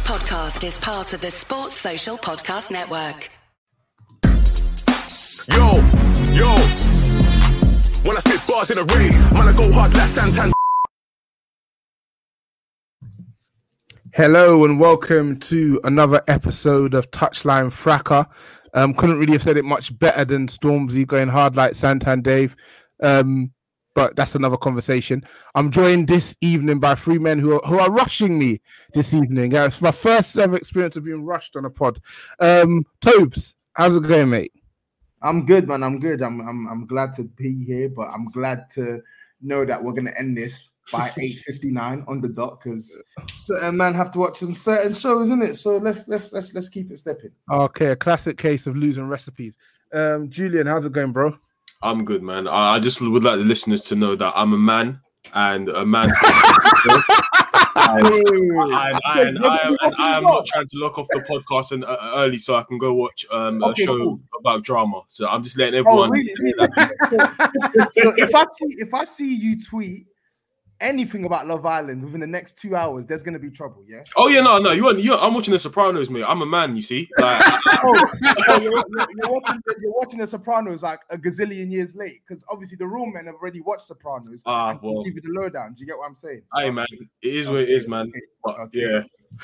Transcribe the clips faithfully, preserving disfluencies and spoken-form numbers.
podcast is part of the Sports Social Podcast Network. Yo, yo. When I spit bars in a rave, man, I go hard like Santan. Hello and welcome to another episode of Touchline Fracas. Um, couldn't really have said it much better than Stormzy going hard like Santan Dave. Um, but that's another conversation. I'm joined this evening by three men who are, who are rushing me this evening. Uh, it's my first ever experience of being rushed on a pod. Um, Tobes, how's it going, mate? I'm good, man. I'm good. I'm I'm I'm glad to be here, but I'm glad to know that we're gonna end this by eight fifty-nine on the dot because certain man have to watch some certain shows, isn't it? So let's let's let's let's keep it stepping. Okay, a classic case of losing recipes. Um, Julian, how's it going, bro? I'm good, man. I just would like the listeners to know that I'm a man and a man. and, and, and, I am, and I am not trying to lock off the podcast and, uh, early so I can go watch um, a okay, show cool. about drama. So I'm just letting everyone. Oh, really? Really? So if I see if I see you tweet anything about Love Island within the next two hours, there's gonna be trouble. Yeah. Oh yeah, no, no. You, you. I'm watching The Sopranos, mate. I'm a man. You see. Like, oh, oh you're, you're, you're, watching, you're watching The Sopranos like a gazillion years late because obviously the real men have already watched Sopranos. Ah, uh, well. Give you the lowdown. Do you get what I'm saying? Hey, man. It is okay. what it is, man. Okay. But, okay. Yeah.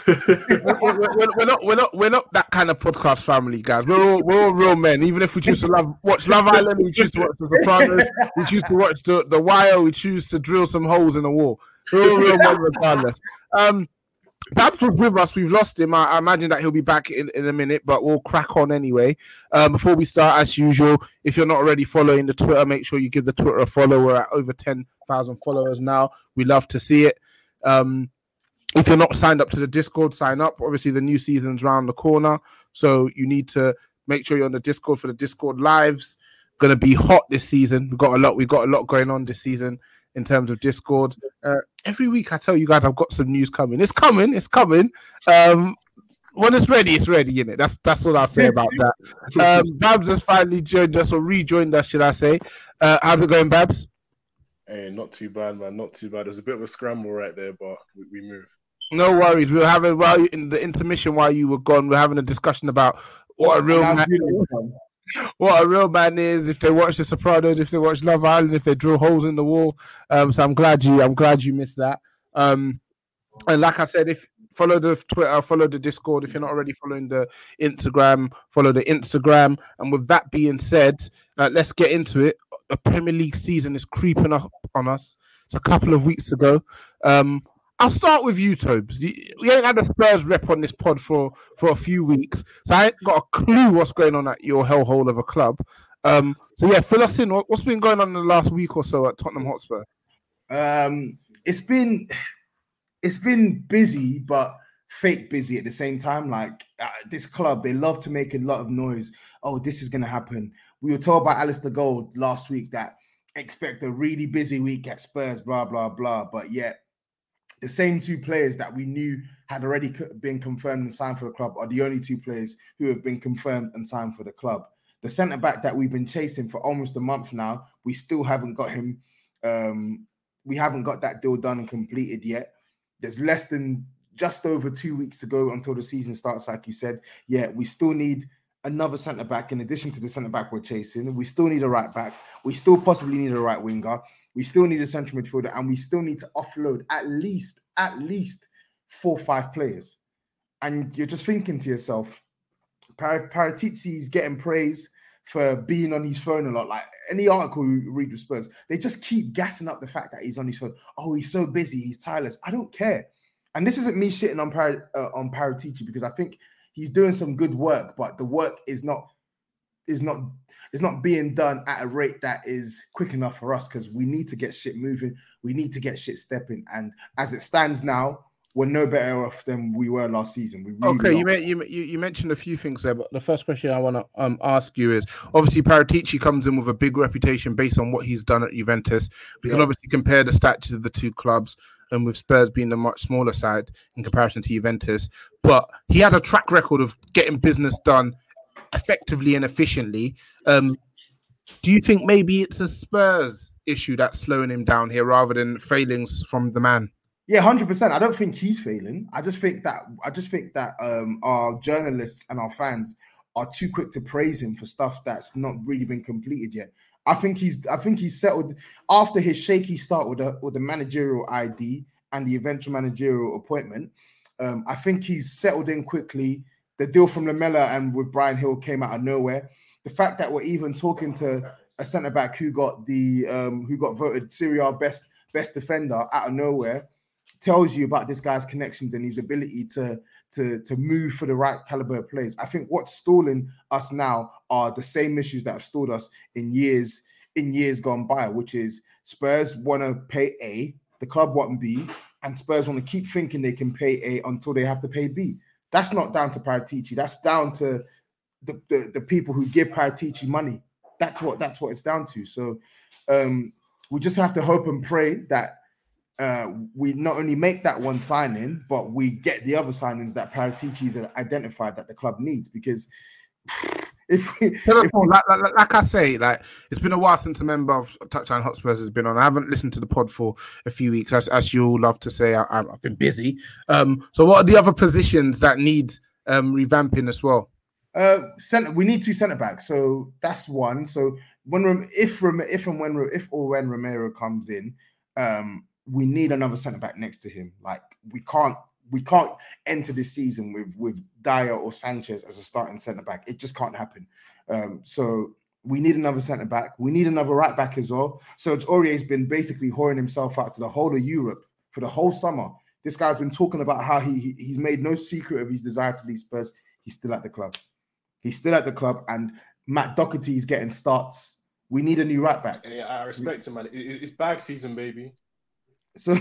we're, we're, we're not we're not we're not that kind of podcast family, guys. We're all we're all real men. Even if we choose to love watch Love Island, we choose to watch The Sopranos, we choose to watch the, the Wire, we choose to drill some holes in the wall. We're all real men regardless. Um, Babs was with us. We've lost him. I, I imagine that he'll be back in, in a minute, but we'll crack on anyway. Um, before we start, as usual, if you're not already following the Twitter, make sure you give the Twitter a follow. We're at over ten thousand followers now. We love to see it. Um. If you're not signed up to the Discord, sign up. Obviously, the new season's around the corner, so you need to make sure you're on the Discord for the Discord lives. Going to be hot this season. We've got a lot. We've got a lot going on this season in terms of Discord. Uh, every week, I tell you guys, I've got some news coming. It's coming. It's coming. Um, when it's ready, it's ready, innit? That's that's all I'll say about that. Um, Babs has finally joined us, or rejoined us, should I say? Uh, how's it going, Babs? Hey, not too bad, man. Not too bad. There's a bit of a scramble right there, but we, we move. No worries. We were having while you, in the intermission while you were gone. We're having a discussion about what a real man, what a real man is. If they watch The Sopranos, if they watch Love Island, if they drill holes in the wall. Um, so I'm glad you. I'm glad you missed that. Um, and like I said, if follow the Twitter, follow the Discord. If you're not already following the Instagram, follow the Instagram. And with that being said, uh, let's get into it. The Premier League season is creeping up on us. It's a couple of weeks ago. Um, I'll start with you, Tobes. We ain't had a Spurs rep on this pod for, for a few weeks, so I ain't got a clue what's going on at your hellhole of a club. Um, so yeah, fill us in. What's been going on in the last week or so at Tottenham Hotspur? Um, it's been it's been busy, but fake busy at the same time. Like uh, this club, they love to make a lot of noise. Oh, this is going to happen. We were told by Alistair Gold last week that expect a really busy week at Spurs, blah blah blah. But yet, the same two players that we knew had already been confirmed and signed for the club are the only two players who have been confirmed and signed for the club. The centre-back that we've been chasing for almost a month now, we still haven't got him. Um, we haven't got that deal done and completed yet. There's less than just over two weeks to go until the season starts, like you said. Yeah, we still need another centre-back in addition to the centre-back we're chasing. We still need a right-back. We still possibly need a right winger. We still need a central midfielder, and we still need to offload at least, at least four or five players. And you're just thinking to yourself, Par- Paratici is getting praise for being on his phone a lot. Like any article you read with Spurs, they just keep gassing up the fact that he's on his phone. Oh, he's so busy, he's tireless. I don't care. And this isn't me shitting on Par- uh, on Paratici because I think he's doing some good work, but the work is not is not is not being done at a rate that is quick enough for us because we need to get shit moving. We need to get shit stepping. And as it stands now, we're no better off than we were last season. We really okay, you, may, you you mentioned a few things there, but the first question I want to um, ask you is, obviously Paratici comes in with a big reputation based on what he's done at Juventus. We yeah. can obviously compare the statuses of the two clubs, and with Spurs being the much smaller side in comparison to Juventus. But he has a track record of getting business done effectively and efficiently. Um, do you think maybe it's a Spurs issue that's slowing him down here rather than failings from the man? Yeah, one hundred percent. I don't think he's failing. I just think that I just think that um, our journalists and our fans are too quick to praise him for stuff that's not really been completed yet. I think he's I think he's settled after his shaky start with the with the managerial I D and the eventual managerial appointment. Um, I think he's settled in quickly. The deal from Lamela and with Brian Hill came out of nowhere. The fact that we're even talking to a centre back who got the um, who got voted Serie A best best defender out of nowhere tells you about this guy's connections and his ability to to to move for the right caliber of players. I think what's stalling us now are the same issues that have stalled us in years in years gone by, which is Spurs want to pay A, the club want B, and Spurs want to keep thinking they can pay A until they have to pay B. That's not down to Paratici. That's down to the, the, the people who give Paratici money. That's what that's what it's down to. So um, we just have to hope and pray that uh, we not only make that one signing, but we get the other signings that Paratici's identified that the club needs. Because if, we, if we, like, like, like I say, like it's been a while since a member of Touchline Hotspurs has been on. I haven't listened to the pod for a few weeks, as, as you all love to say. I, I've been busy. Um, so, what are the other positions that need um, revamping as well? Uh, center, we need two centre backs, so that's one. So when if if and when if or when Romero comes in, um, we need another centre back next to him. Like we can't we can't enter this season with with Dyer or Sanchez as a starting centre back. It just can't happen. Um, so we need another centre back. We need another right back as well. So Aurier's been basically whoring himself out to the whole of Europe for the whole summer. This guy's been talking about how he, he he's made no secret of his desire to leave Spurs. He's still at the club. He's still at the club, and Matt Doherty is getting starts. We need a new right back. Yeah, I respect him, man. It's bag season, baby. So,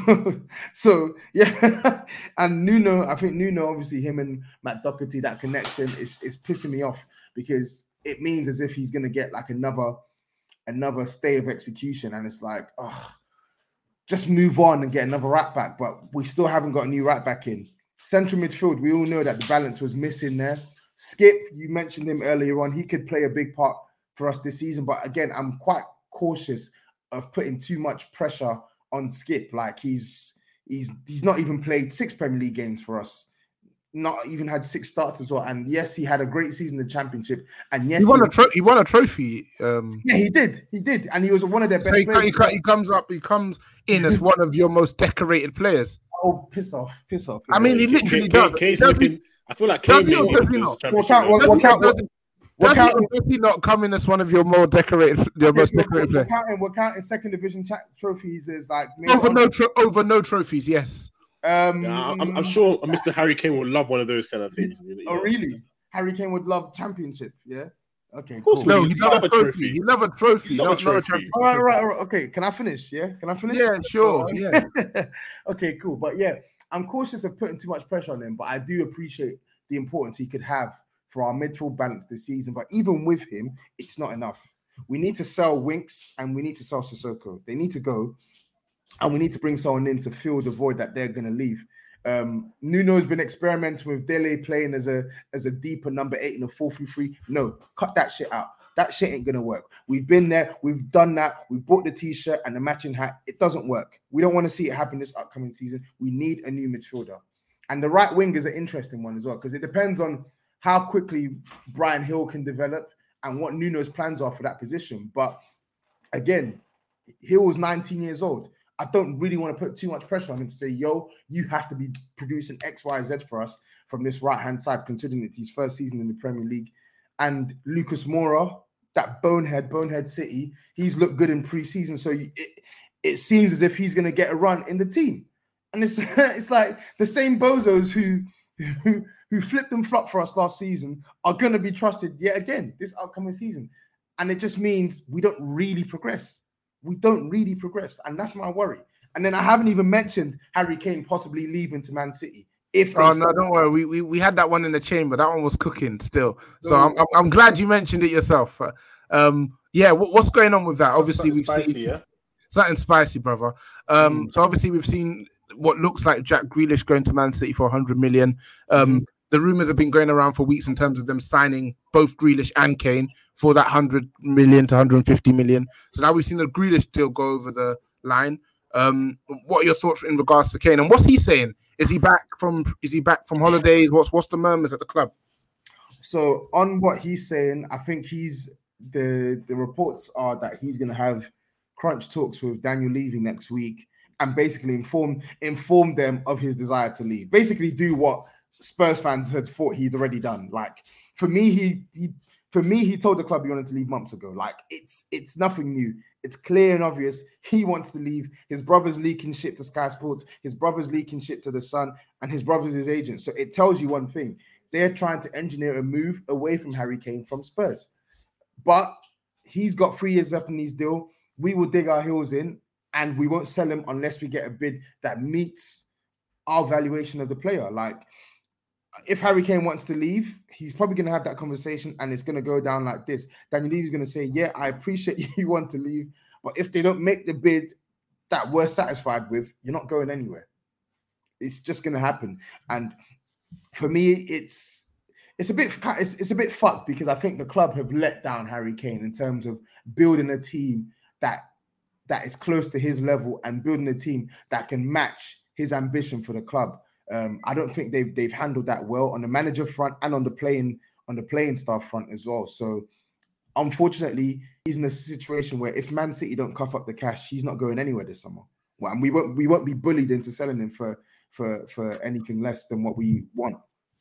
so yeah, and Nuno. I think Nuno, obviously, him and Matt Doherty, that connection is is pissing me off because it means as if he's gonna get like another another stay of execution, and it's like, oh, just move on and get another right back. But we still haven't got a new right back in central midfield. We all know that the balance was missing there. Skip, you mentioned him earlier on. He could play a big part for us this season. But again, I'm quite cautious of putting too much pressure on Skip. Like he's he's he's not even played six Premier League games for us. Not even had six starts as well. And yes, he had a great season in the Championship. And yes, he won he, a tro- he won a trophy. Um, yeah, he did. He did, and he was one of their best so he, players. He, he comes up. He comes in as one of your most decorated players. Oh, piss off, piss off. I mean, he literally K- does. K- does looking, I feel like does Kane he, does he not? What count? What, what count? Does, does, he, does he not come in as one of your more decorated, your most we're, decorated we're players? Counting, we're counting second division cha- trophies as like over no tro- over no trophies. Yes. Um, yeah, I'm, I'm sure Mister Harry Kane would love one of those kind of things. You oh, know? really? Harry Kane would love Championship. Yeah. Okay. Of course, cool. No, he love a trophy. He love a trophy. Love not, a trophy. Not a all right, all right, all right. Okay. Can I finish? Yeah. Can I finish? Yeah, sure. Yeah. Okay. Cool. But yeah, I'm cautious of putting too much pressure on him. But I do appreciate the importance he could have for our midfield balance this season. But even with him, it's not enough. We need to sell Winks and we need to sell Sissoko. They need to go, and we need to bring someone in to fill the void that they're going to leave. Um, Nuno's been experimenting with Dele playing as a as a deeper number eight in a four three three. No, cut that shit out. That shit ain't gonna work. We've been there, we've done that, we've bought the t-shirt and the matching hat. It doesn't work. We don't want to see it happen this upcoming season. We need a new midfielder. And the right wing is an interesting one as well, because it depends on how quickly Brian Hill can develop and what Nuno's plans are for that position. But again, Hill's nineteen years old. I don't really want to put too much pressure on him to say, yo, you have to be producing X, Y, Z for us from this right-hand side, considering it's his first season in the Premier League. And Lucas Moura, that bonehead, bonehead City, he's looked good in pre-season. So it, it seems as if he's going to get a run in the team. And it's it's like the same bozos who, who, who flipped and flopped for us last season are going to be trusted yet again this upcoming season. And it just means we don't really progress. We don't really progress, and that's my worry. And then I haven't even mentioned Harry Kane possibly leaving to Man City. If oh start- no, don't worry. We, we we had that one in the chamber. That one was cooking still. So no. I'm, I'm I'm glad you mentioned it yourself. Um, yeah. What, what's going on with that? Obviously, we've spicy, seen yeah? something spicy, brother. Um, Mm. So obviously we've seen what looks like Jack Grealish going to Man City for one hundred million. Um, mm. The rumors have been going around for weeks in terms of them signing both Grealish and Kane for that one hundred million to one hundred fifty million. So now we've seen the Grealish deal go over the line. Um, what are your thoughts in regards to Kane? And what's he saying? Is he back from? Is he back from holidays? What's what's the murmurs at the club? So on what he's saying, I think he's the the reports are that he's going to have crunch talks with Daniel Levy next week and basically inform inform them of his desire to leave. Basically, do what Spurs fans had thought he's already done. Like for me, he he for me he told the club he wanted to leave months ago. Like it's it's nothing new. It's clear and obvious he wants to leave. His brother's leaking shit to Sky Sports. His brother's leaking shit to The Sun, and his brother's his agent. So it tells you one thing. They're trying to engineer a move away from Harry Kane from Spurs. But he's got three years left in his deal. We will dig our heels in, and we won't sell him unless we get a bid that meets our valuation of the player. Like, if Harry Kane wants to leave, he's probably going to have that conversation, and it's going to go down like this. Daniel Levy's going to say, yeah, I appreciate you want to leave, but if they don't make the bid that we're satisfied with, you're not going anywhere. It's just going to happen. And for me, it's it's a bit it's, it's a bit fucked because I think the club have let down Harry Kane in terms of building a team that that is close to his level and building a team that can match his ambition for the club. Um, I don't think they've they've handled that well on the manager front and on the playing on the playing staff front as well. So unfortunately, he's in a situation where if Man City don't cough up the cash, he's not going anywhere this summer. Well, and we won't we won't be bullied into selling him for for for anything less than what we want.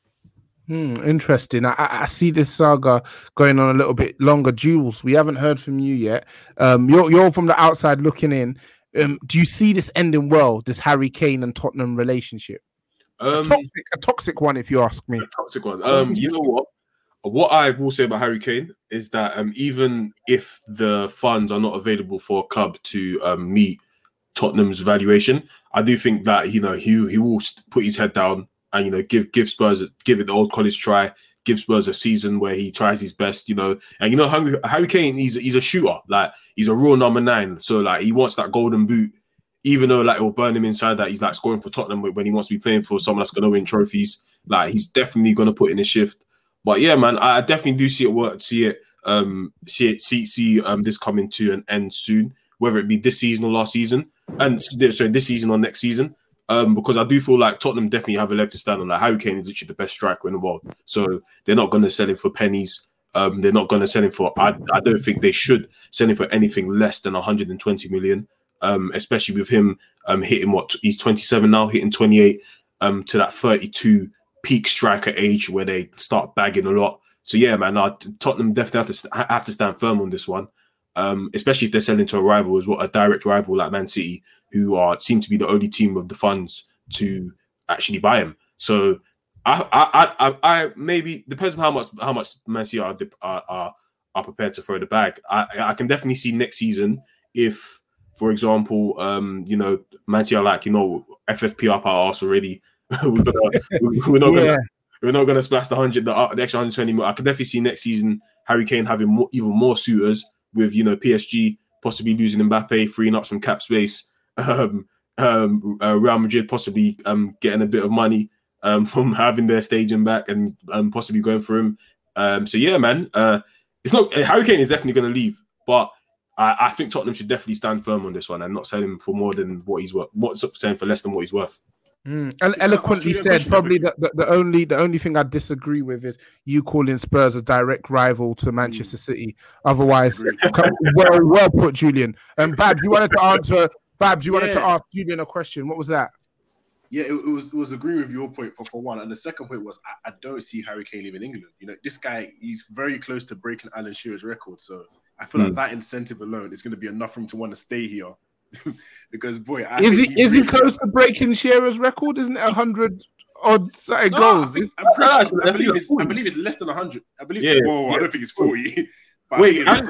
Hmm, interesting. I, I see this saga going on a little bit longer. Jules, we haven't heard from you yet. Um, you're you're from the outside looking in. Um, do you see this ending well? This Harry Kane and Tottenham relationship, um, a, toxic, a toxic one, if you ask me. A toxic one. Um, you know what? What I will say about Harry Kane is that um, even if the funds are not available for a club to um, meet Tottenham's valuation, I do think that you know he he will put his head down and you know give give Spurs give it the old college try, give Spurs a season where he tries his best, you know. And you know Harry, Harry Kane, he's he's a shooter, like he's a real number nine. So like he wants that golden boot, even though like it will burn him inside that he's like scoring for Tottenham when he wants to be playing for someone that's going to win trophies. Like he's definitely going to put in a shift. But yeah, man, I definitely do see it work, see it, um, see it, see see um this coming to an end soon, whether it be this season or last season, and sorry, this season or next season. Um, because I do feel like Tottenham definitely have a leg to stand on. Like Harry Kane is literally the best striker in the world, so they're not going to sell him for pennies. Um, they're not going to sell him for. I, I don't think they should sell him for anything less than one hundred twenty million. Um, especially with him um hitting what he's twenty-seven now, hitting twenty-eight um to that thirty-two peak striker age where they start bagging a lot. So yeah, man, uh, Tottenham definitely have to have to stand firm on this one. Um, especially if they're selling to a rival as well, a direct rival like Man City, who are seem to be the only team with the funds to actually buy him. So I, I, I, I maybe depends on how much how much Man City are are, are, are prepared to throw the bag. I, I can definitely see next season if, for example, um, you know, Man City are like, you know, F F P up our arse already. we're, gonna, we're not gonna. Yeah. We're not going to splash the hundred, the, the extra one hundred twenty. I can definitely see next season Harry Kane having more, even more suitors. With you know P S G possibly losing Mbappe, freeing up some cap space, um, um, uh, Real Madrid possibly um, getting a bit of money um, from having their stadium back and um, possibly going for him. Um, so yeah, man, uh, it's not Harry Kane is definitely going to leave, but I, I think Tottenham should definitely stand firm on this one and not sell him for more than what he's worth. What's selling for less than what he's worth. Mm. And eloquently said. Probably the, the, the only the only thing I disagree with is you calling Spurs a direct rival to Manchester City. Otherwise, well, well put, Julian. And um, Babs, you wanted to answer. Babs, you wanted yeah. to ask Julian a question. What was that? Yeah, it, it was it was agreeing with your point for, for one, and the second point was I, I don't see Harry Kane leaving England. You know, this guy he's very close to breaking Alan Shearer's record, so I feel mm. like that incentive alone is going to be enough for him to want to stay here. Because boy, I is he, he is really he close to breaking Shearer's record? Isn't it a hundred odd no, goals? I, I'm pretty sure, I, believe it's, I believe it's less than a hundred. I believe. Yeah, whoa, yeah. I don't think it's forty. Wait, I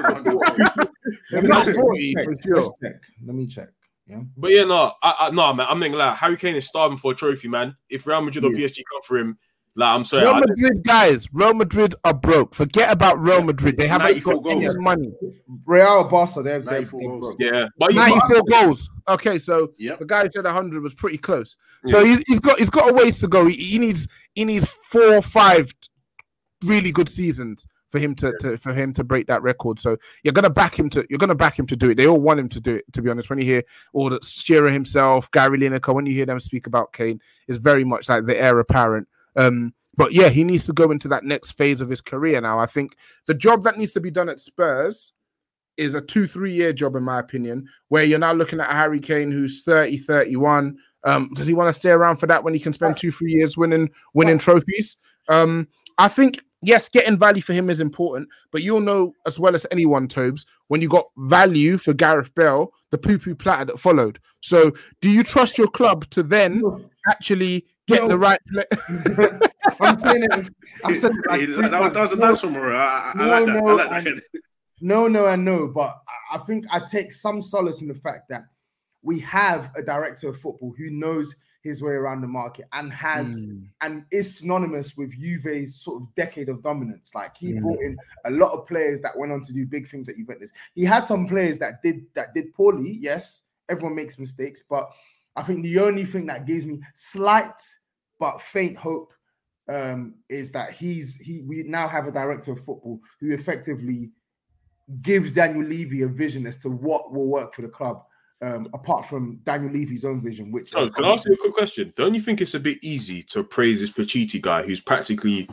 think it's forty for sure. Let me check. Yeah, but yeah, no, I, I, no, man, I'm not gonna lie. Harry Kane is starving for a trophy, man. If Real Madrid or yeah. P S G come for him, like I'm sorry, Real Madrid guys, Real Madrid are broke. Forget about Real Madrid. They haven't got any money. Real Barca, they're, they're, they're broke. Yeah, but ninety-four goals. Okay, so yep. the guy who said one hundred was pretty close. So yeah. he's, he's got he's got a ways to go. He, he needs he needs four or five really good seasons for him to, to for him to break that record. So you're gonna back him to you're gonna back him to do it. They all want him to do it. To be honest, when you hear all that Shearer himself, Gary Lineker, when you hear them speak about Kane, it's very much like the heir apparent. Um, but yeah, he needs to go into that next phase of his career now. I think the job that needs to be done at Spurs is a two, three year job, in my opinion, where you're now looking at Harry Kane, who's thirty, thirty-one. Um, does he want to stay around for that when he can spend two, three years winning winning trophies? Um, I think, yes, getting value for him is important, but you'll know as well as anyone, Tobes, when you got value for Gareth Bale, the poo-poo platter that followed. So do you trust your club to then actually get no. the right play? I'm saying it. I'm saying it like that, that, that was a nice one, Mario. I, I, no, I like that. No, I like that. no, no, and no, but I think I take some solace in the fact that we have a director of football who knows his way around the market and has mm. and is synonymous with Juve's sort of decade of dominance. Like he mm. brought in a lot of players that went on to do big things at Juventus. He had some players that did that did poorly. Yes, everyone makes mistakes, but I think the only thing that gives me slight but faint hope um, is that he's he. We now have a director of football who effectively gives Daniel Levy a vision as to what will work for the club. Um, apart from Daniel Levy's own vision, which oh, can I ask you a quick question? Don't you think it's a bit easy to praise this Pochettino guy who's practically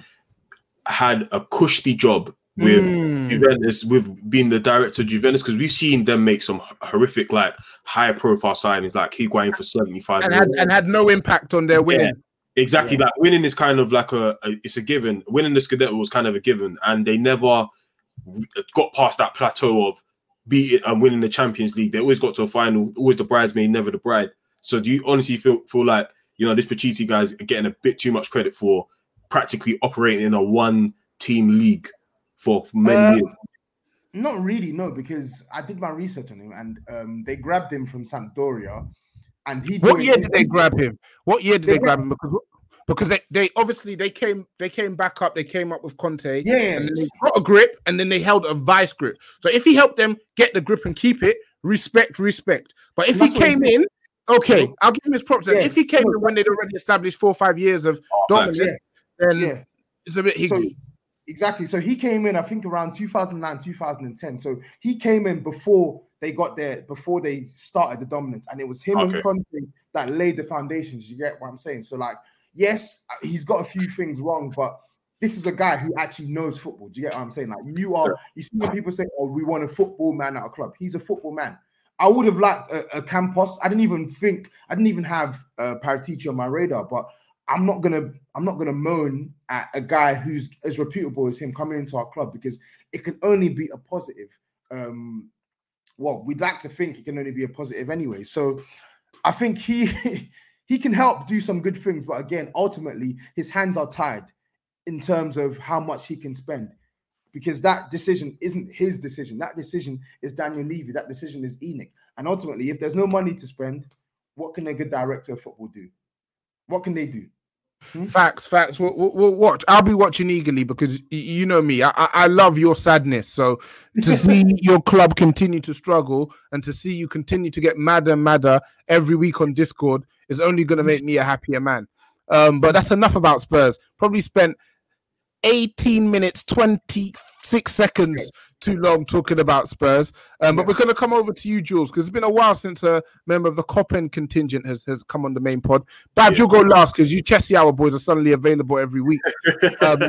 had a cushy job with mm. Juventus, with being the director of Juventus? Because we've seen them make some horrific, like high-profile signings, like Higuain for seventy-five and had, and had no impact on their winning. Yeah, exactly, yeah. Like winning is kind of like a, a, it's a given. Winning the Scudetto was kind of a given, and they never got past that plateau of beat it and winning the Champions League. They always got to a final, always the bridesmaid, never the bride. So do you honestly feel feel like, you know, this Pochettino guy's getting a bit too much credit for practically operating in a one-team league for many uh, years? Not really, no, because I did my research on him and um, they grabbed him from Sampdoria. And he What year did they grab him? What year did they, they grab him? Because Because they, they obviously they came they came back up, they came up with Conte, yeah, and then they got a grip, and then they held a vice grip. So if he helped them get the grip and keep it, respect, respect. But if he came he in, okay, yeah. I'll give him his props. Yeah. If he came in when they'd already established four or five years of oh, dominance, yeah. then yeah. it's a bit higgy. So, exactly. So he came in, I think, around two thousand nine, two thousand ten. So he came in before they got there, before they started the dominance, and it was him okay. and Conte that laid the foundations. You get what I'm saying? So like. Yes, he's got a few things wrong, but this is a guy who actually knows football. Do you get what I'm saying? Like you are, you see when people say, "Oh, we want a football man at a club." He's a football man. I would have liked a, a Campos. I didn't even think, I didn't even have uh, Paratici on my radar. But I'm not gonna, I'm not gonna moan at a guy who's as reputable as him coming into our club because it can only be a positive. Um, well, we'd like to think it can only be a positive anyway. So I think he. He can help do some good things, but again, ultimately, his hands are tied in terms of how much he can spend because that decision isn't his decision. That decision is Daniel Levy. That decision is Enoch. And ultimately, if there's no money to spend, what can a good director of football do? What can they do? Hmm? Facts, facts. We'll, we'll, we'll watch. I'll be watching eagerly because you know me. I, I love your sadness. So to see your club continue to struggle and to see you continue to get madder and madder every week on Discord is only going to make me a happier man. Um, but that's enough about Spurs. Probably spent eighteen minutes, twenty-six seconds too long talking about Spurs. Um, but we're going to come over to you, Jules, because it's been a while since a member of the Coppen contingent has, has come on the main pod. Babs, yeah. You'll go last because you Chelsea Hour boys are suddenly available every week. um,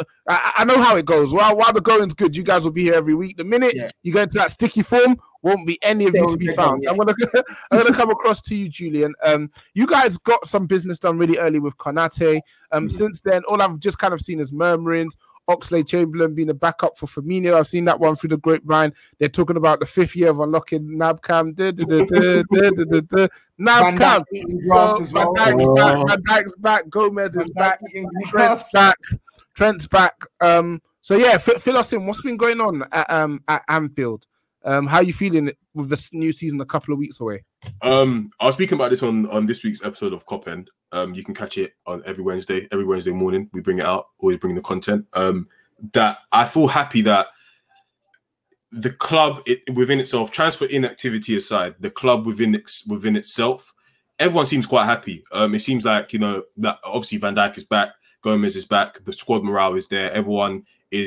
I, I know how it goes. While, while the going's good, you guys will be here every week. The minute yeah. you go into that sticky form, won't be any of you to be found. Yeah. I'm gonna I'm gonna come across to you, Julian. Um, you guys got some business done really early with Konate. Um, mm-hmm. Since then, all I've just kind of seen is murmurings. Oxlade-Chamberlain being a backup for Firmino. I've seen that one through the grapevine. They're talking about the fifth year of unlocking Nabcam. Nabcam. So, Van Dijk's back. Van Dijk's back. Gomez is back. Trent's back. Trent's back. Um, so yeah, f- fill us in. What's been going on at um at Anfield? Um, how are you feeling with this new season a couple of weeks away? Um, I was speaking about this on, on this week's episode of Cop End. Um, you can catch it on every Wednesday. Every Wednesday morning, we bring it out. Always bring the content. Um, that I feel happy that the club it, within itself, transfer inactivity aside, the club within its, within itself, everyone seems quite happy. Um, it seems like, you know, that obviously Van Dijk is back, Gomez is back, the squad morale is there, everyone is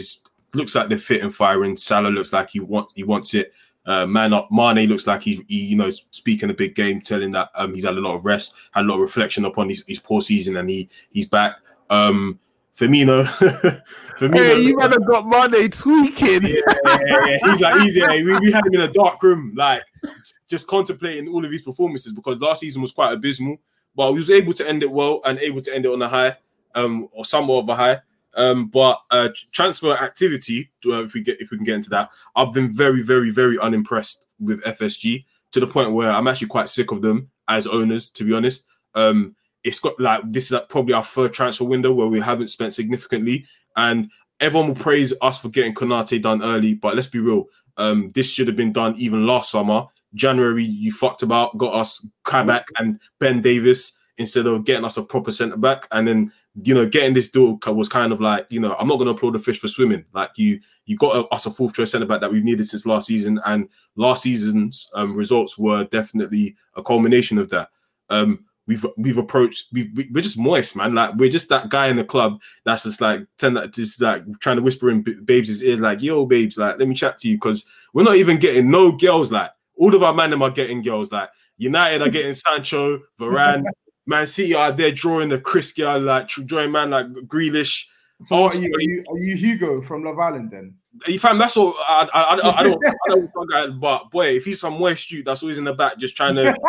looks like they're fit and firing. Salah looks like he want he wants it. Uh, man up, Mane looks like he's he, you know speaking a big game, telling that um, he's had a lot of rest, had a lot of reflection upon his, his poor season, and he he's back. Um, Firmino, Firmino, hey, you might have got Mane tweaking. Yeah, yeah, yeah. He's like easy. Yeah. We, we had him in a dark room, like just contemplating all of his performances because last season was quite abysmal, but he was able to end it well and able to end it on a high, um, or somewhat of a high. Um, but uh, transfer activity, uh, if we get if we can get into that, I've been very, very, very unimpressed with F S G to the point where I'm actually quite sick of them as owners, to be honest. Um, it's got like this is like probably our third transfer window where we haven't spent significantly, and everyone will praise us for getting Konate done early. But let's be real, um, this should have been done even last summer. January, you fucked about, got us Kabak and Ben Davis instead of getting us a proper centre back, and then you know getting this deal was kind of like you know I'm not going to applaud the fish for swimming. Like you, you got a, us a fourth choice centre back that we've needed since last season, and last season's um, results were definitely a culmination of that. Um, We've we've approached we've, we're just moist, man. Like we're just that guy in the club that's just like tend to just like trying to whisper in babes' ears, like yo, babes, like let me chat to you because we're not even getting no girls. Like all of our man them are getting girls. Like United are getting Sancho, Varane, Man City are there drawing the Chris girl, like drawing man like Grealish. So what are, you, are you are you Hugo from Love Island then? You fam, that's all. I I, I, I don't I don't. But boy, if he's some moist shoot, that's always in the back, just trying to.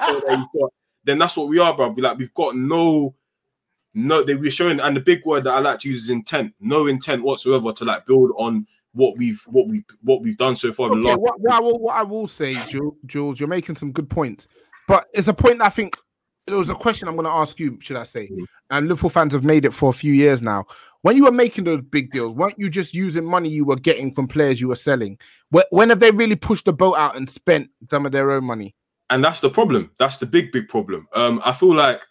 Then that's what we are, bro. We like we've got no, no. They we're showing, and the big word that I like to use is intent. No intent whatsoever to like build on what we've what we what we've done so far. Okay, the last what, what, I will, what I will say, Jules, Jules, you're making some good points, but it's a point that I think it was a question I'm going to ask you. Should I say? Mm-hmm. And Liverpool fans have made it for a few years now. When you were making those big deals, weren't you just using money you were getting from players you were selling? When have they really pushed the boat out and spent some of their own money? And that's the problem. That's the big, big problem. Um, I feel like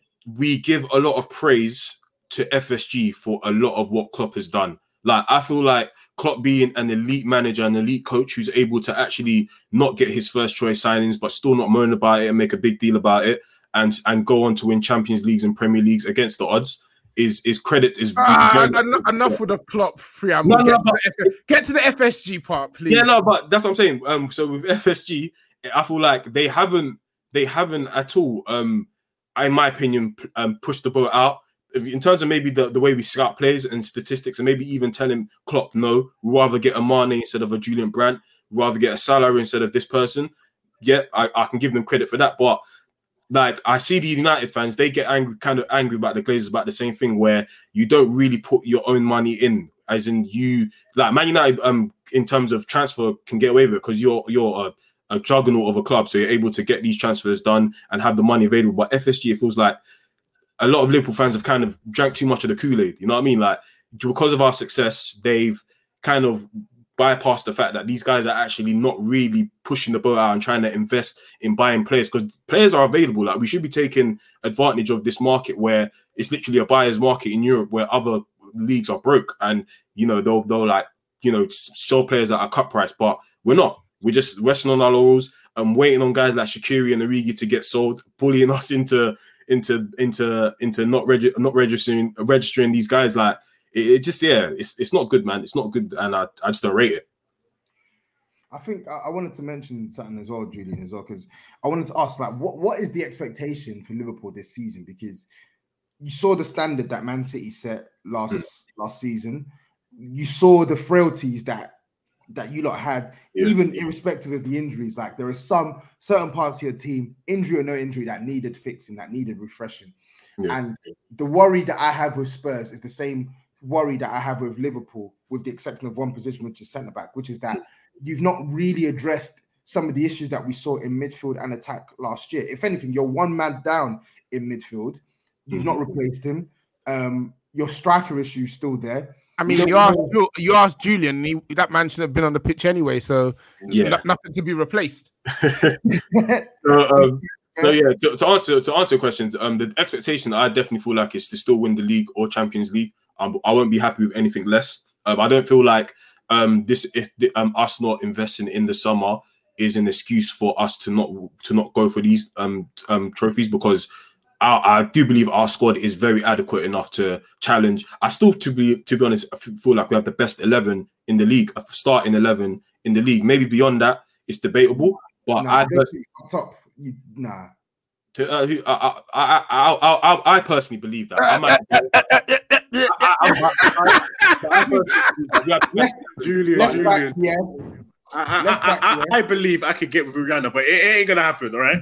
we give a lot of praise to F S G for a lot of what Klopp has done. Like, I feel like Klopp being an elite manager, an elite coach who's able to actually not get his first choice signings, but still not moan about it and make a big deal about it and, and go on to win Champions Leagues and Premier Leagues against the odds. Is is credit is uh, enough, enough with the Klopp preamble. No, no, get, but, to F- get to the F S G part, please. Yeah, no, but that's what I'm saying. Um, so with F S G, I feel like they haven't they haven't at all, um, in my opinion, um, pushed the boat out in terms of maybe the, the way we scout players and statistics, and maybe even telling Klopp no, we'd rather get a Mane instead of a Julian Brandt, we'd rather get a Salah instead of this person. Yeah, I, I can give them credit for that, but. Like, I see the United fans, they get angry, kind of angry about the Glazers about the same thing where you don't really put your own money in, as in you, like Man United, um, in terms of transfer, can get away with it because you're you're a, a juggernaut of a club, so you're able to get these transfers done and have the money available. But F S G, it feels like a lot of Liverpool fans have kind of drank too much of the Kool-Aid. You know what I mean? Like, because of our success, they've kind of bypass the fact that these guys are actually not really pushing the boat out and trying to invest in buying players because players are available. Like we should be taking advantage of this market where it's literally a buyer's market in Europe where other leagues are broke and, you know, they'll, they'll like, you know, show players at a cut price, but we're not. We're just resting on our laurels and waiting on guys like Shaqiri and Origi to get sold, bullying us into, into, into, into not, reg- not registering, registering these guys like, It, it just, yeah, it's it's not good, man. It's not good, and I, I just don't rate it. I think I, I wanted to mention something as well, Julian, as well, because I wanted to ask, like, what, what is the expectation for Liverpool this season? Because you saw the standard that Man City set last mm. last season. You saw the frailties that that you lot had, yeah. even irrespective of the injuries. Like, there are some certain parts of your team, injury or no injury, that needed fixing, that needed refreshing. Yeah. And the worry that I have with Spurs is the same worry that I have with Liverpool, with the exception of one position, which is centre-back, which is that you've not really addressed some of the issues that we saw in midfield and attack last year. If anything, you're one man down in midfield. You've mm-hmm. not replaced him. Um, your striker issue is still there. I mean, you, you asked know... you asked Julian, he, that man should have been on the pitch anyway, so yeah. no, nothing to be replaced. so, um, so yeah, to, to answer to answer questions, um, the expectation I definitely feel like is to still win the league or Champions League. Um, I won't be happy with anything less. Um, I don't feel like um, this if the, um, us not investing in the summer is an excuse for us to not to not go for these um, um, trophies because I, I do believe our squad is very adequate enough to challenge. I still, to be to be honest, I feel like we have the best eleven in the league, a starting eleven in the league. Maybe beyond that, it's debatable. But Nah, I, personally, top, you, nah. to, uh, who- I, I, I, I, I, I personally believe that. I might. I, I, I, I, I, Julian, Left back, Julian. yeah. I, I, Left I, back, I, yeah. I believe I could get with Rihanna, but it, it ain't gonna happen. All right.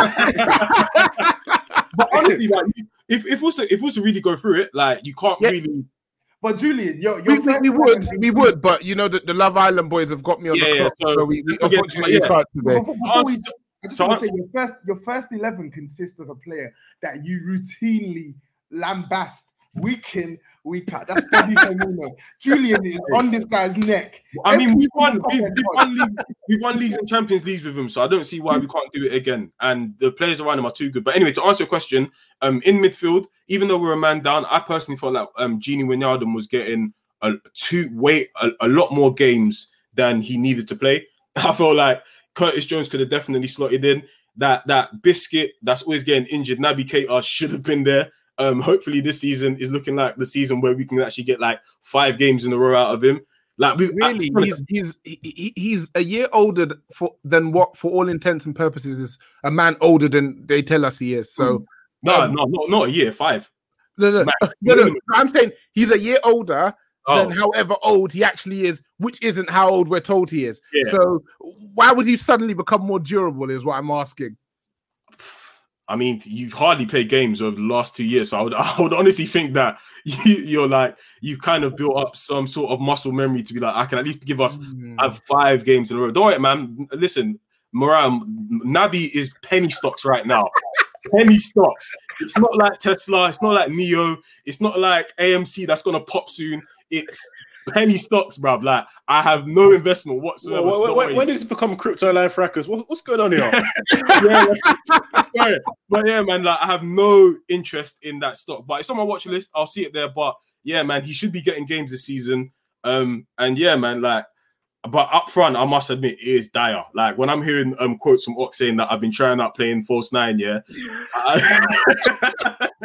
But honestly, like, if if also if also really go through it, like you can't Yeah. really. But Julian, your, We, your we, first we would, eleven- we would, but you know the, the Love Island boys have got me on Yeah, the yeah, clock, so so, we, we let's not get- unfortunately yeah. can't today. Before, before we, Answer- I just to want to answer- say your first your first eleven consists of a player that you routinely lambast week in, week out. That's Bobby Firmino. Julian is on this guy's neck. I mean, Every we won, single we, comment we on- won leagues, we won leagues and Champions Leagues with him, so I don't see why we can't do it again. And the players around him are too good. But anyway, to answer your question, um, in midfield, even though we're a man down, I personally felt like um, Gini Wijnaldum was getting a two way a, a lot more games than he needed to play. I felt like Curtis Jones could have definitely slotted in. That that biscuit that's always getting injured, Naby Keita should have been there. Um, hopefully this season is looking like the season where we can actually get like five games in a row out of him. Like we Really, he's he's he, he's a year older for than what, for all intents and purposes, is a man older than they tell us he is. So no, um, no, not not a year, five. no, no, Max, no, no, minimum. I'm saying he's a year older Oh. than however old he actually is, which isn't how old we're told he is. Yeah. So why would he suddenly become more durable? Is what I'm asking. I mean, you've hardly played games over the last two years, so I would, I would honestly think that you, you're like you've kind of built up some sort of muscle memory to be like, I can at least give us Mm. uh, five games in a row. Don't worry, man. Listen, Moran, Naby is penny stocks right now. Penny stocks. It's not like Tesla. It's not like Neo. It's not like A M C that's gonna pop soon. It's penny stocks, bruv. Like I have no investment whatsoever. When, so don't when, worry. when did this become crypto life frackers? What, what's going on here? yeah, like- sorry. But yeah, man, like I have no interest in that stock. But it's on my watch list. I'll see it there. But yeah, man, he should be getting games this season. Um, and yeah, man, like, but up front, I must admit, it is dire. Like when I'm hearing um quotes from Ox saying that I've been trying out playing false nine, yeah. I-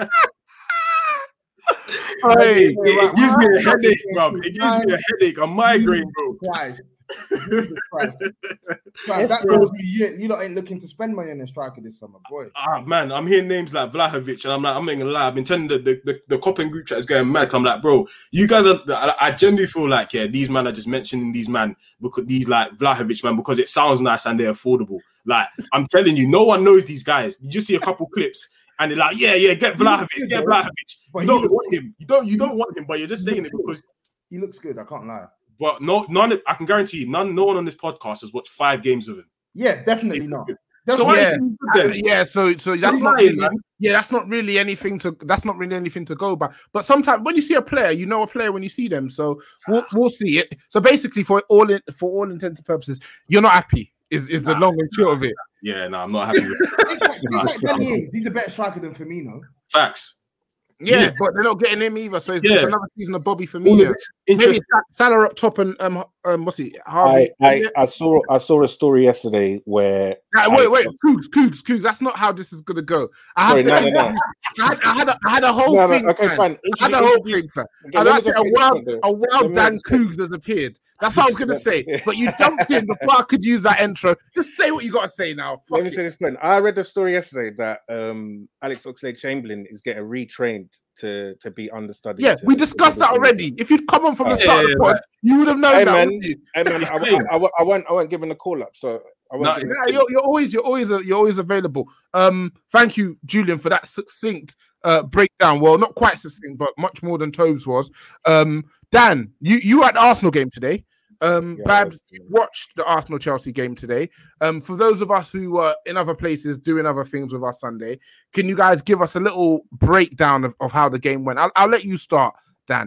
Hey, it, it gives me a headache, bro. It gives me a headache, a migraine, bro. Christ. Jesus Christ. Like, that goes for you. You lot ain't looking to spend money on a striker this summer, boy. Ah, man, I'm hearing names like Vlahovic, and I'm like, I'm not gonna lie. I've been telling the the, the, the Coppin group chat is going mad. 'Cause I'm like, bro, you guys are. I, I genuinely feel like, yeah, these man are just mentioning these man because these like Vlahovic man because it sounds nice and they're affordable. Like, I'm telling you, no one knows these guys. You just see a couple clips. And they're like, yeah, yeah, get Vlahovic, get Vlahovic. But You he don't looks- want him. You don't. You don't want him, but you're just saying it because. He looks good. I can't lie. But no, none. I can guarantee you, none. No one on this podcast has watched five games of him. Yeah, definitely not. So Definitely. why yeah. is he good then? Yeah, so so that's He's not lying, really, man. yeah, that's not really anything to that's not really anything to go by. But sometimes when you see a player, you know a player when you see them. So we'll, we'll see it. So basically, for all in, for all intents and purposes, you're not happy. Is is the long and short of it? Yeah, no, I'm not happy with it. He's like, he's like Danny Ings. He's a better striker than Firmino. Facts. Yeah, Yeah. but they're not getting him either. So it's, Yeah. it's another season of Bobby All of Firmino. it's Maybe interesting. Sa- Salah up top and um um what's he I, Harvey? I, Yeah. I saw I saw a story yesterday where Ah, wait, Alex- wait, Cougs, Cougs, Cougs. That's not how this is gonna go. I Sorry, had, no, no, no. I had, I had, a, I had a whole No, no, thing. okay, man. fine. I had a whole thing. Introduce- man. Okay, And let I me said just a make this wild, point, though. a Let wild me Dan just make- Cougs has appeared. That's what I was gonna say. But you jumped in before I could use that intro. Just say what you gotta say now. Fuck Let me it. say this point. I read the story yesterday that um, Alex Oxlade-Chamberlain is getting retrained to to be understudy. Yeah, to- we to discussed the that team. already. If you'd come on from the Yeah, start yeah, of the pod, you would have known Hey, that. man. wouldn't you? Hey, man, I, I, I, I, won't I won't giving a call up, so I won't. No, give him a Yeah, call. you're, you're always you're always you're always available. Um, thank you, Julian, for that succinct uh breakdown. Well, not quite succinct, but much more than Tobes was. Um, Dan, you you were at the Arsenal game today. Um, Yeah, Babs, I was. you watched the Arsenal Chelsea game today. Um, for those of us who are in other places doing other things with our Sunday, can you guys give us a little breakdown of, of how the game went? I'll, I'll let you start, Dan.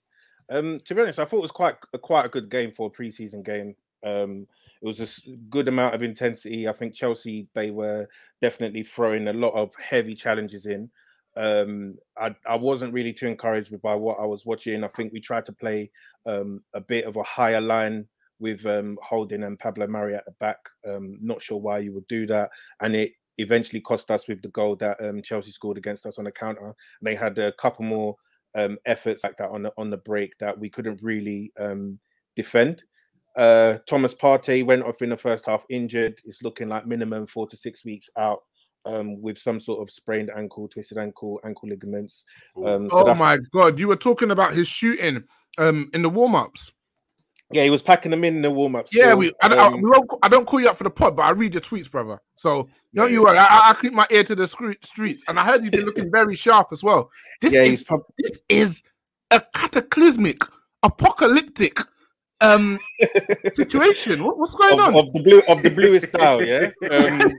Um, to be honest, I thought it was quite a quite a good game for a preseason game. Um, it was a s- good amount of intensity. I think Chelsea, they were definitely throwing a lot of heavy challenges in. Um, I, I wasn't really too encouraged by what I was watching. I think we tried to play um, a bit of a higher line with um, Holding and Pablo Mari at the back. Um, not sure why you would do that, and it eventually cost us with the goal that um, Chelsea scored against us on the counter. And they had a couple more um, efforts like that on the on the break that we couldn't really um, defend. Uh, Thomas Partey went off in the first half injured. It's looking like minimum four to six weeks out um, with some sort of sprained ankle, twisted ankle, ankle ligaments. Um, so oh my God, you were talking about his shooting um, in the warm-ups. Yeah, he was packing them in the warm-ups. Yeah, we. I, I, um, we won't, I don't call you up for the pod, but I read your tweets, brother. So don't yeah, you worry. I, I keep my ear to the streets, and I heard you've been looking very sharp as well. This yeah, is prob- this is a cataclysmic, apocalyptic um situation. What, what's going of, on? Of the blue, of the bluest style, yeah. Um,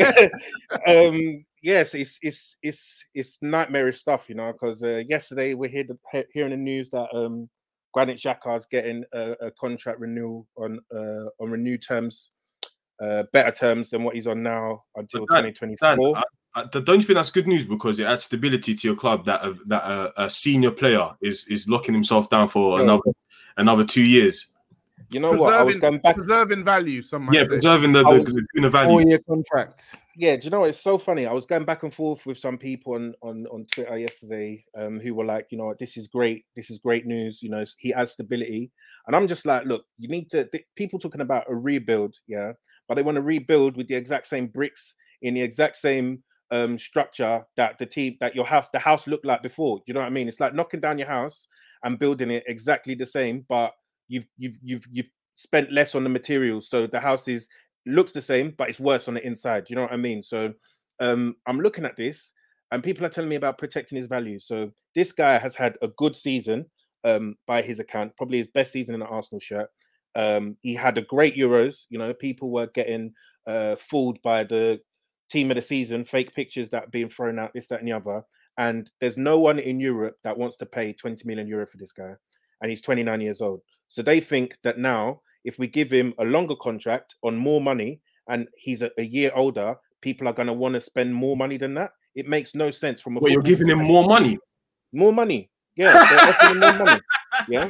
yeah. um, yes, it's it's it's it's nightmarish stuff, you know. Because uh, yesterday we heard hearing the news that um, Granit Xhaka is getting a, a contract renewal on uh, on renewed terms, uh, better terms than what he's on now until twenty twenty-four. I, don't you think that's good news because it adds stability to your club that a, that a, a senior player is is locking himself down for yeah. another another two years? You know what? I was going back preserving value. Some might yeah, say. preserving the, the, the, the value. Four-year contract. Yeah, do you know what? It's so funny. I was going back and forth with some people on on, on Twitter yesterday, um, who were like, you know, this is great. This is great news. You know, he adds stability, and I'm just like, look, you need to. Th- people talking about a rebuild, yeah, but they want to rebuild with the exact same bricks in the exact same um, structure that the team that your house, the house looked like before. Do you know what I mean? It's like knocking down your house and building it exactly the same, but You've you've you've you've spent less on the materials, so the house is looks the same, but it's worse on the inside. You know what I mean? So um, I'm looking at this, and people are telling me about protecting his value. So this guy has had a good season um, by his account, probably his best season in an Arsenal shirt. Um, he had a great Euros. You know, people were getting uh, fooled by the team of the season, fake pictures that are being thrown out, this, that, and the other. And there's no one in Europe that wants to pay twenty million euro for this guy, and he's twenty-nine years old. So they think that now, if we give him a longer contract on more money and he's a, a year older, people are going to want to spend more money than that. It makes no sense from a. Well, you're giving him more money. More money, yeah. They're offering him more money, yeah.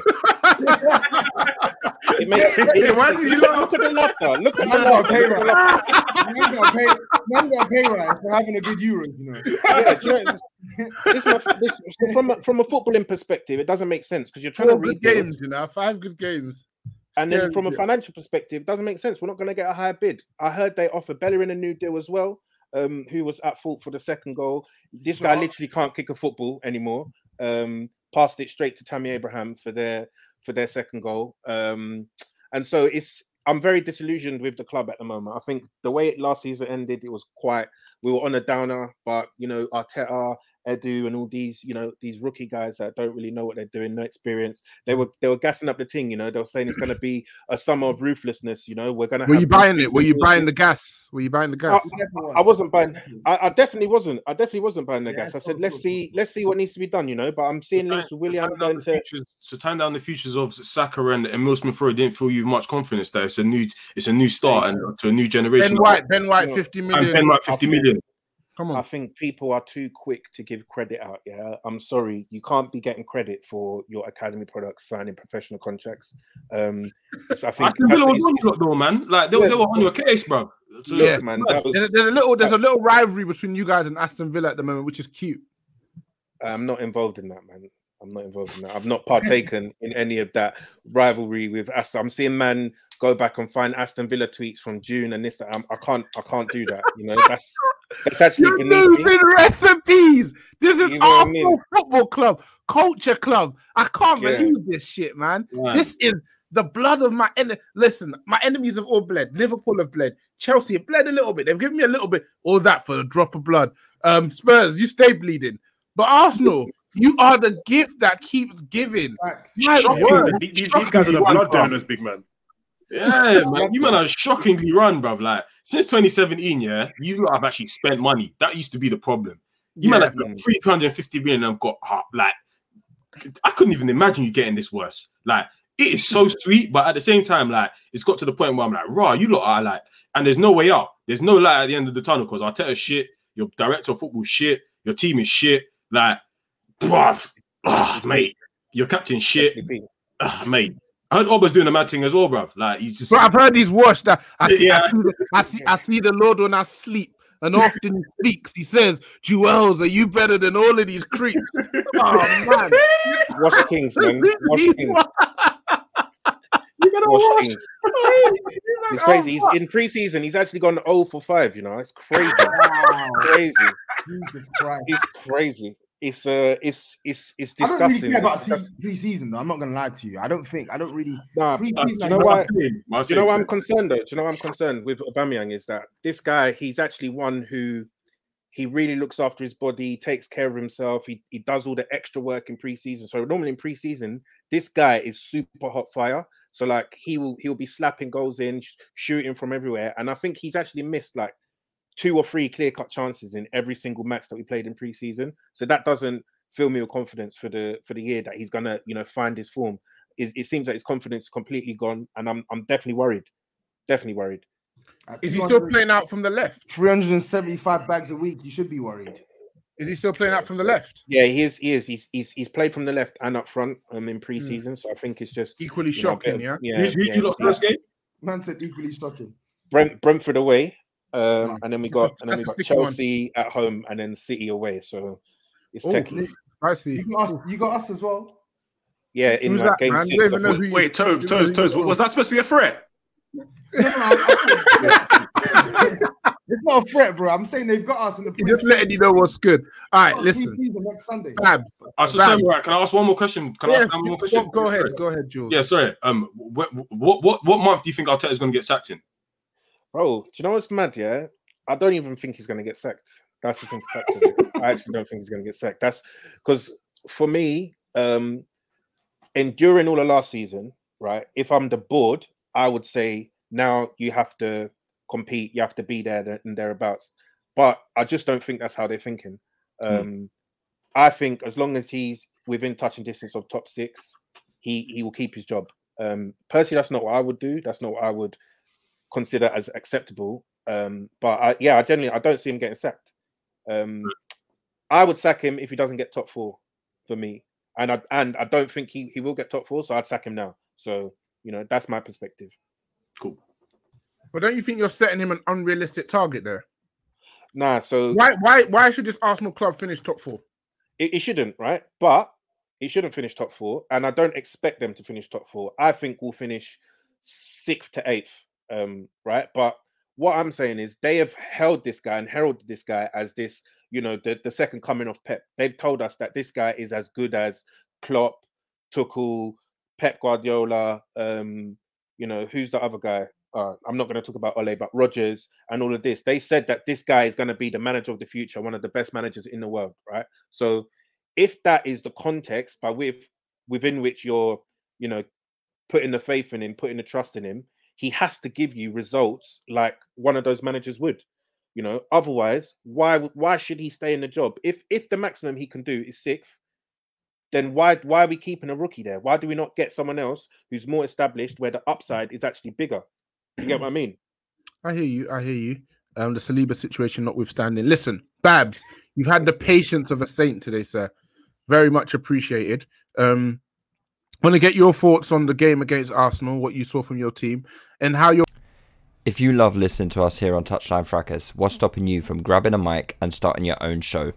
It makes. It, it, look, look at the laughter. Look at the laughter. Pay rise. Man got pay. Man got pay rise for having a good Euro. You know. Yeah, do you know, this, this, this, so from a, from a footballing perspective, it doesn't make sense because you're trying Four to read games, you know, five good games. And then from a financial perspective, it doesn't make sense. We're not going to get a higher bid. I heard they offered Bellerin a new deal as well, um, who was at fault for the second goal. This guy literally can't kick a football anymore. Um, passed it straight to Tammy Abraham for their for their second goal. Um, and so it's I'm very disillusioned with the club at the moment. I think the way it last season ended, it was quite we were on a downer, but you know, Arteta, Edu, and all these, you know, these rookie guys that don't really know what they're doing, no experience. They were they were gassing up the thing, you know. They were saying it's going to be a summer of ruthlessness, you know. We're going to. Were you buying it? Were you buying the gas? Were you buying the gas? I, I wasn't buying. I, I definitely wasn't. I definitely wasn't buying the gas. I said, let's see, let's see what needs to be done, you know. But I'm seeing links with Willian going to. Futures, so tying down the futures of Saka and Emile Smith-Rowe didn't fill you with much confidence that it's a new, it's a new start and to a new generation. Ben White, Ben White, fifty million. And Ben White, fifty million. Come on. I think people are too quick to give credit out. Yeah, I'm sorry, you can't be getting credit for your academy products signing professional contracts. Um, so I think Aston Villa was on your though, man. Like they, yeah. they were on your case, bro. So, yeah, man. That was, there's, there's a little, there's a little rivalry between you guys and Aston Villa at the moment, which is cute. I'm not involved in that, man. I'm not involved in that. I've not partaken in any of that rivalry with Aston. I'm seeing man go back and find Aston Villa tweets from June and this. That. I'm, I can't. I can't do that. You know, that's that's actually You're beneath losing me. recipes. This is You know what I Arsenal mean? Football Club, culture club. I can't Yeah. believe this shit, man. Right. This is the blood of my enemy. Listen, my enemies have all bled. Liverpool have bled. Chelsea have bled a little bit. They've given me a little bit. All that for a drop of blood. Um, Spurs, you stay bleeding. But Arsenal, you are the gift that keeps giving. My Shocking. word. These, these guys are the blood donors, big man. Yeah, man. You man are shockingly run, bruv. Like since twenty seventeen, yeah, you lot have actually spent money. That used to be the problem. You Yeah. man have spent three hundred fifty million and have got uh, like I couldn't even imagine you getting this worse. Like it is so sweet, but at the same time, like it's got to the point where I'm like, raw, you lot are like, and there's no way out. There's no light at the end of the tunnel because Arteta's shit, your director of football shit, your team is shit. Like, bruv, ah, mate, your captain shit, ah, mate. I heard Oba's doing a mad thing as well, bruv. Like he's just. But I've heard he's washed. That I see, Yeah. I, see the, I see, I see the Lord when I sleep. and often he speaks, he says, Jewels, are you better than all of these creeps? Oh, man. Watch Kings, man. Watch Kings. You gotta Watch watch. Kings. It's crazy. He's in preseason. He's actually gone zero for five. You know, it's crazy. Wow. Crazy. Jesus Christ. It's crazy. It's uh, it's it's it's I don't really disgusting. care about It's disgusting. se- pre-season though. I'm not gonna lie to you. I don't think I don't really. Nah, pre-season, you I know don't- why? My Do you know why I'm concerned though? Do you know why I'm concerned with Aubameyang is that this guy, he's actually one who he really looks after his body, takes care of himself. He he does all the extra work in preseason. So normally in preseason, this guy is super hot fire. So like he will he'll be slapping goals in, sh- shooting from everywhere. And I think he's actually missed like two or three clear-cut chances in every single match that we played in preseason. So that doesn't fill me with confidence for the for the year that he's gonna, you know, find his form. It, it seems like his confidence is completely gone, and I'm I'm definitely worried. Definitely worried. At Is he still 200 playing out from the left? three hundred seventy-five bags a week? You should be worried. Is he still playing out from the left? Yeah, he is. He is. He's he's, he's played from the left and up front um, in preseason. So I think it's just Equally you know, a bit shocking, of- yeah? yeah. Who's, who's yeah. you lot first game? Man said equally shocking. Brent, Brentford away, um, Wow. and then we That's got a- and then we that's a got tricky one. Chelsea at home, and then City away. So it's Oh, techie. I see. You got us. You got us as well. Yeah, in Who's like that, game man? six. You I don't even know thought- who you- Wait, Toes, Toes, Toes. Was that supposed to be a threat? It's not a threat, bro. I'm saying they've got us in the. He's just letting you know what's good. All right, listen. Pre-season next Sunday. Babs. Uh, so, Bam. Sam, right, can I ask one more question? Can I Yeah, ask one more go, question? go ahead. Sorry. Go ahead, Jules. Yeah, sorry. Um, what what what, what month do you think Arteta is going to get sacked in? Bro, do you know what's mad? Yeah, I don't even think he's going to get sacked. That's the simple fact of it. I actually don't think he's going to get sacked. That's because for me, um, enduring all of last season, right? If I'm the board, I would say now you have to compete, you have to be there and thereabouts. But I just don't think that's how they're thinking. Um, I think as long as he's within touching distance of top six, he he will keep his job. Um, personally, that's not what I would do. That's not what I would consider as acceptable. Um, but I, yeah, I generally I don't see him getting sacked. Um, I would sack him if he doesn't get top four for me, and I and I don't think he, he will get top four, so I'd sack him now. So you know that's my perspective. Cool. But don't you think you're setting him an unrealistic target there? Nah, so Why why why should this Arsenal club finish top four? it, it shouldn't, right? But it shouldn't finish top four, and I don't expect them to finish top four. I think we'll finish sixth to eighth, um, right? But what I'm saying is they have held this guy and heralded this guy as this, you know, the, the second coming of Pep. They've told us that this guy is as good as Klopp, Tuchel, Pep Guardiola, um, you know, who's the other guy? Uh, I'm not going to talk about Ole, but Rodgers and all of this. They said that this guy is going to be the manager of the future, one of the best managers in the world, right? So if that is the context by with within which you're, you know, putting the faith in him, putting the trust in him, he has to give you results like one of those managers would, you know. Otherwise, why why should he stay in the job? If if the maximum he can do is sixth, then why why are we keeping a rookie there? Why do we not get someone else who's more established where the upside is actually bigger? You get what I mean? I hear you. I hear you. Um, the Saliba situation notwithstanding. Listen, Babs, you've had the patience of a saint today, sir. Very much appreciated. Um, want to get your thoughts on the game against Arsenal, what you saw from your team, and how you're. If you love listening to us here on Touchline Fracas, what's stopping you from grabbing a mic and starting your own show?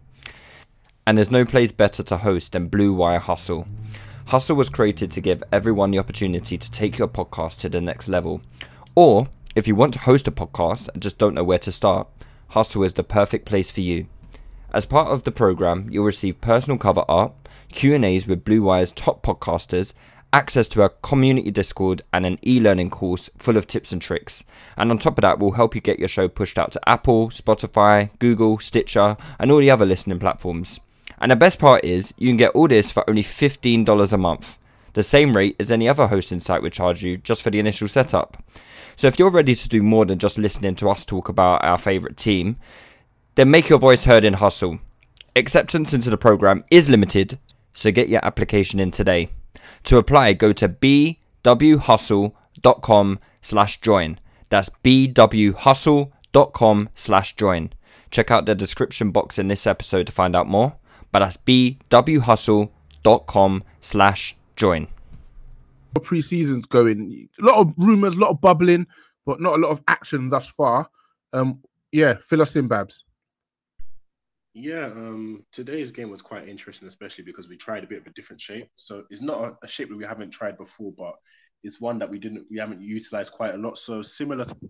And there's no place better to host than Blue Wire Hustle. Hustle was created to give everyone the opportunity to take your podcast to the next level. Or, if you want to host a podcast and just don't know where to start, Hustle is the perfect place for you. As part of the program, you'll receive personal cover art, Q and A's with Blue Wire's top podcasters, access to a community Discord, and an e-learning course full of tips and tricks. And on top of that, we'll help you get your show pushed out to Apple, Spotify, Google, Stitcher, and all the other listening platforms. And the best part is, you can get all this for only fifteen dollars a month. The same rate as any other hosting site would charge you just for the initial setup. So if you're ready to do more than just listening to us talk about our favourite team, then make your voice heard in Hustle. Acceptance into the program is limited, so get your application in today. To apply, go to bwhustle.com slash join. That's bwhustle.com slash join. Check out the description box in this episode to find out more, but that's bwhustle.com slash join. Pre-season's going. A lot of rumours, a lot of bubbling, but not a lot of action thus far. Um, Yeah, fill us in, Babs. Yeah, um, today's game was quite interesting, especially because we tried a bit of a different shape. So it's not a, a shape that we haven't tried before, but it's one that we didn't, we haven't utilized quite a lot. So similar to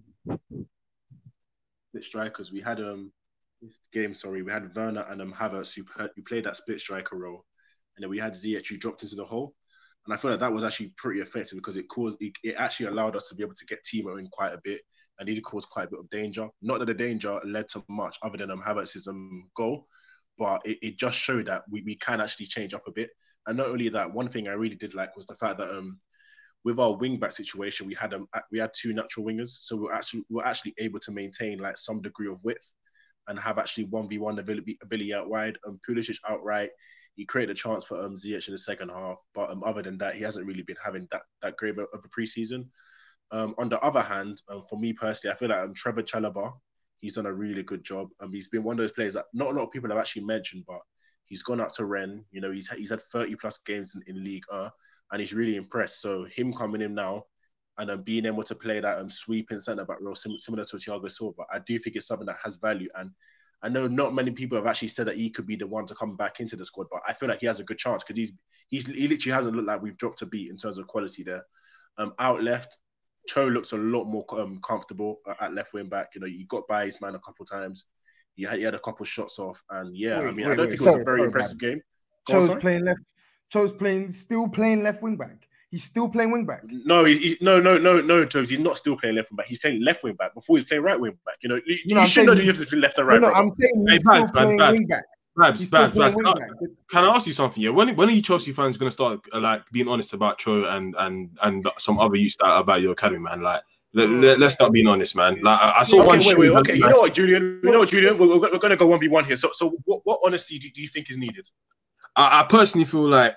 split strikers, we had um this game, sorry, we had Werner and um Havertz who, who played that split striker role, and then we had Ziyech who dropped into the hole. And I feel like that was actually pretty effective because it caused it, it actually allowed us to be able to get Timo in quite a bit, and he caused quite a bit of danger. Not that the danger led to much other than um, Havertz's um, goal, but it, it just showed that we, we can actually change up a bit. And not only that, one thing I really did like was the fact that um with our wing back situation, we had um we had two natural wingers, so we were actually we were actually able to maintain like some degree of width and have actually one v one ability, ability out wide. Um, Pulisic outright. He created a chance for um, Ziyech in the second half, but um, other than that, he hasn't really been having that that great of a preseason. Um, on the other hand, um, for me personally, I feel like um, Trevor Chalobah, he's done a really good job. Um, he's been one of those players that not a lot of people have actually mentioned, but he's gone out to Rennes. You know, he's he's had thirty plus games in, in League one, and he's really impressed. So him coming in now and um, being able to play that um, sweeping centre back role sim- similar to Thiago Silva, I do think it's something that has value. And I know not many people have actually said that he could be the one to come back into the squad, but I feel like he has a good chance because he's he's he literally hasn't looked like we've dropped a beat in terms of quality there. Um, out left, Cho looks a lot more um, comfortable at left wing back. You know, he got by his man a couple times. He had, he had a couple shots off, and yeah, wait, I mean, wait, I don't wait, think it was sorry, a very sorry, impressive man. game. Cho's Oh, playing left. Cho's playing, still playing left wing back. He's still playing wing back. No, he's, he's no, no, no, no, Tobes. He's not still playing left wing back. He's playing left wing back before he's playing right wing back. You know, you, You know, you I'm should know saying- that you have to be left and No, right. no, brother. I'm saying he's Hey, still Babs, Babs, playing Babs. wing back. Babs, He's still Babs, playing Babs, wing can, back. can I ask you something? Yeah, when when are you Chelsea fans going to start uh, like being honest about Cho and and and some other youths that are about your academy, man? Like, let, let, let's start being honest, man. Like, I, I saw Okay, one. wait, shoe wait, that okay. you You guys- know what, Julian? You know what, Julian? We're, we're, we're going to go one v one here. So, so what, what honesty do, do you think is needed? I, I personally feel like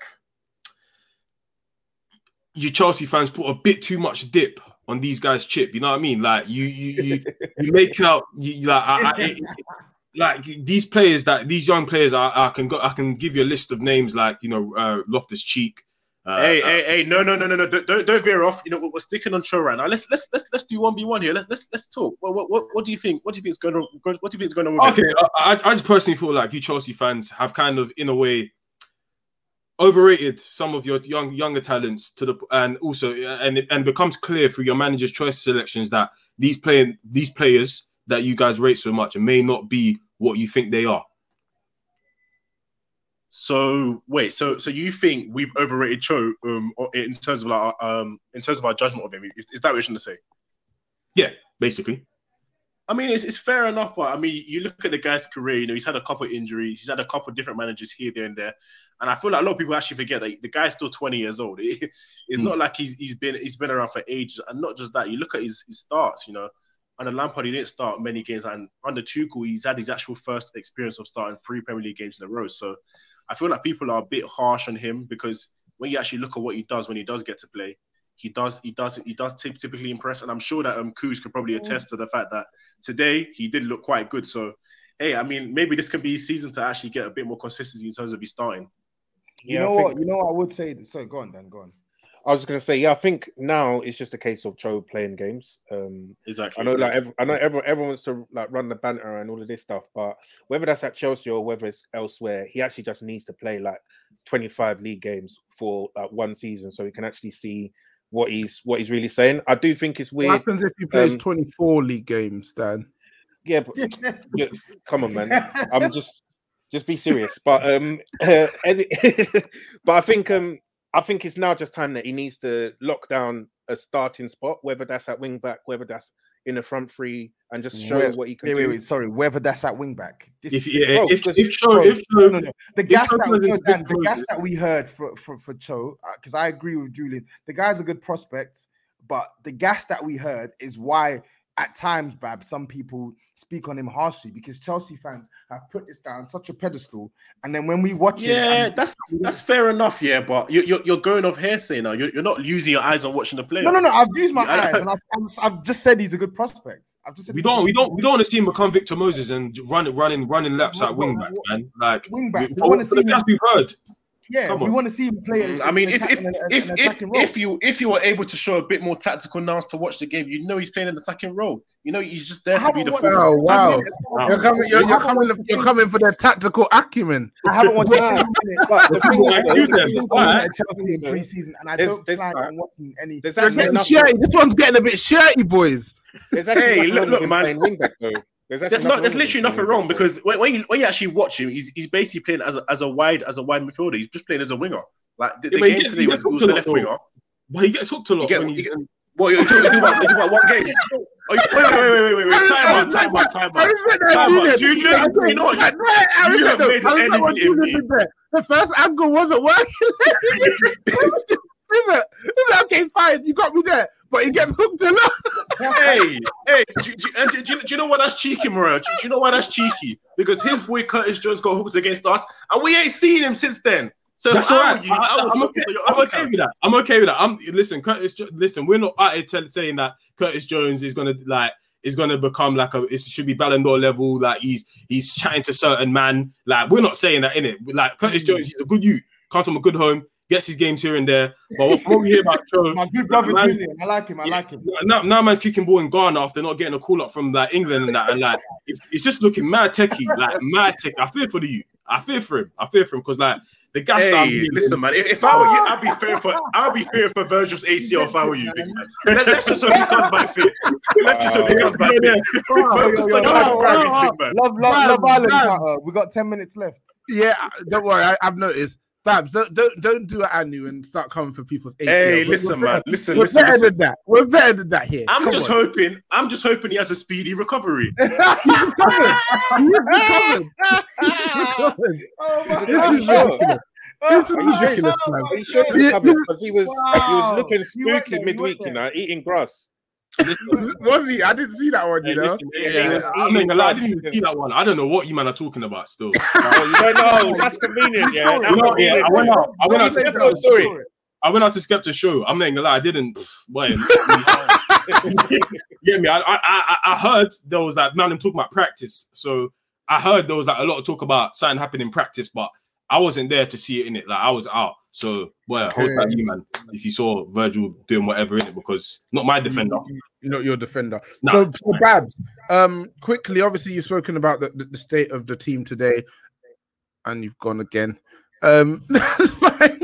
you Chelsea fans put a bit too much dip on these guys' chip. You know what I mean? Like you, you, you, you make out you, like I, I, it, like these players that these young players. I, I can go. I can give you a list of names like you know uh, Loftus Cheek. Uh, hey, uh, hey, hey! No, no, no, no, no! Don't, don't, don't veer off. You know, we're, we're sticking on Cho right now. Let's, let's, let's, let's do one v one here. Let's, let's, let's talk. What, what, what, what do you think? What do you think is going on? What do you think is going on with Okay, him? I, I just personally feel like you Chelsea fans have kind of, in a way, overrated some of your young younger talents to the and also and it and becomes clear through your manager's choice selections that these playing these players that you guys rate so much may not be what you think they are. So wait, so so you think we've overrated Cho um or in terms of like um in terms of our judgment of him? Is, is that what you're trying to say? Yeah, basically. I mean, it's, it's fair enough, but I mean, you look at the guy's career. You know, he's had a couple of injuries. He's had a couple of different managers here, there, and there. And I feel like a lot of people actually forget that the guy's still twenty years old. It, it's mm. not like he's he's been he's been around for ages. And not just that, you look at his, his starts. You know, under Lampard, he didn't start many games, and under Tuchel, he's had his actual first experience of starting three Premier League games in a row. So I feel like people are a bit harsh on him because when you actually look at what he does when he does get to play, he does he does he does typically impress. And I'm sure that um Kuz could probably attest to the fact that today he did look quite good. So hey, I mean, maybe this can be his season to actually get a bit more consistency in terms of his starting. You Yeah, know I what? think- You know what I would say. So go on, Dan. Go on. I was just gonna say, yeah, I think now it's just a case of Cho playing games. Um, Exactly. I know, like, every, I know, everyone, everyone wants to like run the banter and all of this stuff, but whether that's at Chelsea or whether it's elsewhere, he actually just needs to play like twenty-five league games for like one season, so he can actually see what he's what he's really saying. I do think it's What weird. happens if he plays um, twenty-four league games, Dan? Yeah, but yeah, come on, man. I'm just just be serious. But um, uh, any- but I think um. I think it's now just time that he needs to lock down a starting spot, whether that's at wing back, whether that's in the front three, and just show Where- what he can Wait, do. wait, wait. Sorry. Whether that's at wing back. This- If yeah, Bro, if just- if Cho Bro, if Cho, no, no, no. The if gas Cho that we plays heard, in Dan, the good gas places- that we heard for for, for Cho, because I agree with Julian. The guy's a good prospect, but the gas that we heard is why at times, Bab, some people speak on him harshly because Chelsea fans have put this down such a pedestal, and then when we watch it, Yeah, and- that's that's fair enough. Yeah, but you're you're, you're going off hearsay now. You're, you're not using your eyes on watching the player. no, no, no. I've used my I- eyes, and I've, I've, I've just said he's a good prospect. I've just said we he's a don't good we don't we don't want to see him become Victor Moses and run running running laps What- at wing what- back, man. Like Wing back. we- We for, wanna for the see gas him- we've heard. Yeah, Come we on. want to see him play. Mm, I mean, if if an, if an if, attacking role. if you if you were able to show a bit more tactical nous to watch the game, you know he's playing an attacking role. You know he's just there I to be haven't the watched- Oh wow! Wow. You're coming. You're, I you're haven't coming. watched the You're thing. coming for their tactical acumen. I haven't watched Wow. any minute, but the thing I is, do them. I'm Why? at Chelsea in pre-season, and I There's- don't there's plan that. on watching any. There's You're actually getting enough. shirty. This one's getting a bit shirty, boys. There's actually Hey, nothing look, wrong look, with him man. playing wing back though. There's, actually There's nothing not. There's wrong with literally him nothing playing wrong wing back. because when, when you when you actually watch him, he's he's basically playing as a, as a wide as a wide midfielder. He's just playing as a winger. Like the, Yeah, the but he game gets- today he was, gets was hooked the a lot, left though. winger. But he gets hooked a lot You get, when you he's. get, what you're talking about, you're talking about one game? Oh, you, wait, wait, wait, wait, wait, wait, time out, time out, time I out. respect that, Time Julian. out. Do you know? I You know what? respect- I you respect have that. made I respect an what enemy Julian in me. did there. The first angle wasn't working. Is it? Is it? Okay, fine. You got me there, but he gets hooked a lot. Hey, hey, do, do, and do, do, do you know why that's cheeky, Morel? Do, do you know why that's cheeky? Because his boy Curtis Jones got hooked against us, and we ain't seen him since then. So That's if all I right. were you, I, I would am look okay, for your I'm own okay account. with that. I'm okay with that. I'm listen, Curtis. Jo- Listen, we're not out here tell, saying that Curtis Jones is gonna like is gonna become like a. It should be Ballon d'Or level. Like he's he's chatting to certain man. Like we're not saying that in it. Like Curtis Jones, he's a good youth, comes from a good home, gets his games here and there. But what, what we hear about Joe, My good brother man, Julian, I like him. I like him. Now, now man's kicking ball in Ghana after not getting a call up from like England and that, and like it's, it's just looking mad techie, like mad techie. I fear for the youth. I fear for him. I fear for him because like the gas that I'm Hey, hearing- listen, man. If, if I were you, I'd be fearing for I'd be fearing for Virgil's A C L if I were you, big man. Let, let's just hope he comes back fit. Let's just hope he comes back fit. Focus on your yo, priorities, yo, big man. Love, love, Bam, love Island. bam. Carter. We got ten minutes left. Yeah, don't worry. I, I've noticed. Babs, don't don't, don't do it, Anu, and start coming for people's A C L. Hey, We're- listen, we're man. better- Listen, We're listen, better listen. than that. We're better than that here. I'm Come just on. hoping. I'm just hoping he has a speedy recovery. He's recovered. He's recovered. He's recovered. Oh my This is ridiculous. This is Are you sure? ridiculous, man. He should Yeah, recover because he was he was Wow. looking You went spooky there, you midweek, went you there. know, eating grass. Was he? I didn't see that one, you Hey, know. listen, Yeah, yeah, he was I'm not eating gonna lie, I grass didn't even because- see that one. I don't know what you man are talking about still. Oh, you don't know? That's convenient, yeah. You That's know, yeah, convenient. I went out. I went out to Let me Skepta. tell you a story. I went out to Skepta show. I'm not gonna lie, I didn't. Boy, get me? I, I I I heard there was like man, them talking about practice. So I heard there was like a lot of talk about something happening in practice, but I wasn't there to see it in it. Like I was out. So well, hold that you man. If you saw Virgil doing whatever in it, because not my defender. You're not your defender. Nah. So, so Babs, um, quickly, obviously, you've spoken about the, the, the state of the team today, and you've gone again. Um, that's fine.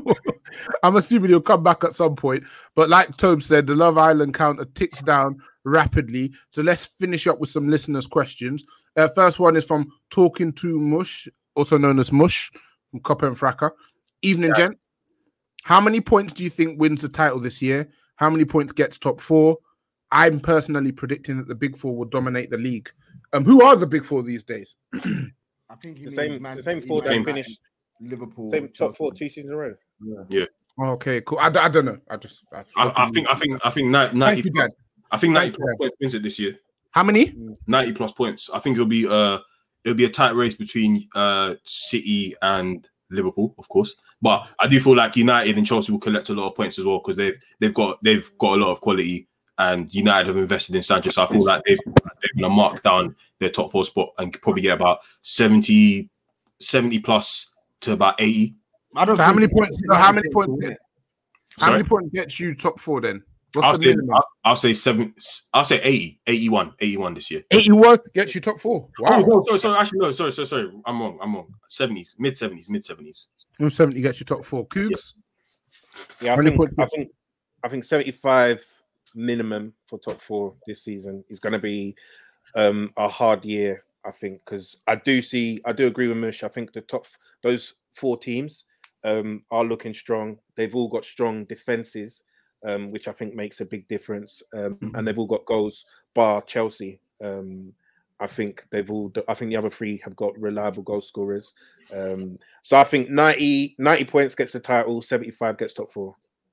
I'm assuming you'll come back at some point. But like Tobe said, the Love Island counter ticks down rapidly. So let's finish up with some listeners' questions. Uh, first one is from Talking to Mush, also known as Mush, from Copper and Fracker. Evening, gent. How many points do you think wins the title this year? How many points gets top four? I'm personally predicting that the Big Four will dominate the league. Um, who are the Big Four these days? I think he The means same, Man the same City, four that Man finished, Liverpool, same top Chelsea. four two seasons in a row. Okay, cool. I, d- I don't know. I just. I, I, I think I think I think ninety. Thank you, Dad. I think ninety Thank you, plus Dad. points wins it this year. How many? ninety plus points. I think it'll be uh it'll be a tight race between uh City and Liverpool, of course. But I do feel like United and Chelsea will collect a lot of points as well because they've they've got they've got a lot of quality, and United have invested in Sanchez. So I feel like they've they're gonna mark down their top four spot and probably get about seventy, seventy plus to about eighty. I don't So how think- many points? So how many points? Get, how Sorry? many points gets you top four then? What's I'll the say minimum? I'll, I'll say seven. I'll say eighty, eighty-one, eighty-one this year. eighty-one gets you top four. Wow. Oh no, sorry, sorry, actually no, sorry, sorry, sorry. I'm wrong. I'm wrong. Seventies, mid seventies, mid seventies. seventy gets you top four. Cougs? Yeah, I How many think, points- I think I think seventy-five minimum for top four this season is going to be um, a hard year. I think because I do see, I do agree with Mush. I think the top those four teams um, are looking strong. They've all got strong defenses, um, which I think makes a big difference. Um, Mhm. And they've all got goals, bar Chelsea. Um, I think they've all. I think the other three have got reliable goal scorers. Um, so I think ninety, ninety points gets the title. seventy-five gets top four.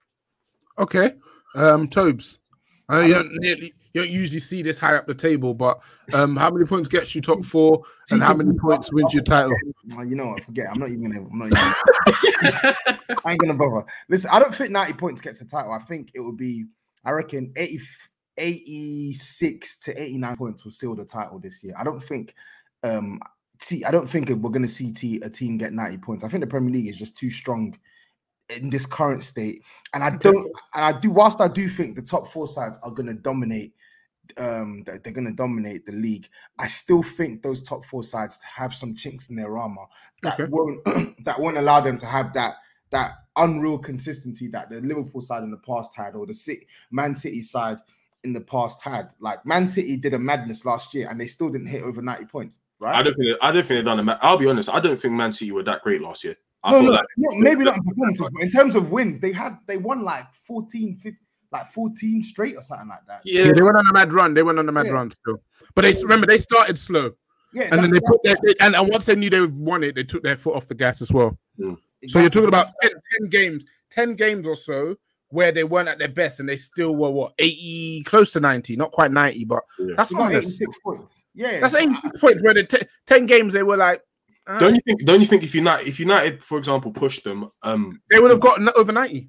Okay. Um, Tobes. I know you don't, nearly, you don't usually see this high up the table, but um, how many points gets you top four, and how many points wins your title? Oh, you know what? Forget. I'm not even gonna. I'm not even. I ain't gonna bother. Listen, I don't think ninety points gets the title. I think it would be. I reckon eighty, eighty-six to eighty-nine points will seal the title this year. I don't think um, see, I don't think we're going to see t- a team get ninety points. I think the Premier League is just too strong in this current state, and I don't, and I do. Whilst I do think the top four sides are going to dominate, um, that they're going to dominate the league, I still think those top four sides have some chinks in their armor that Okay. won't that won't allow them to have that that unreal consistency that the Liverpool side in the past had, or the City, Man City side in the past had. Like Man City did a madness last year, and they still didn't hit over ninety points. Right? I don't think. They, I don't think they've done a. Ma- I'll be honest. I don't think Man City were that great last year. I No, feel no, like no, maybe not in performances, but in terms of wins, they had they won like fourteen, fifteen, like fourteen straight or something like that. Yeah. Yeah, they went on a mad run. They went on a mad Yeah. run still. But they remember they started slow, Yeah, and then they that- put their they, and, and once they knew they won it, they took their foot off the gas as well. Mm. So you're talking exactly. about ten, ten games, ten games or so where they weren't at their best, and they still were what eighty, close to ninety, not quite ninety, but Yeah. that's They not got that's, eighty-six points. Yeah, that's eighty-six points. Where the t- ten games they were like, ah, Don't you think? Don't you think if United, if United, for example, pushed them, um, they would have gotten over ninety.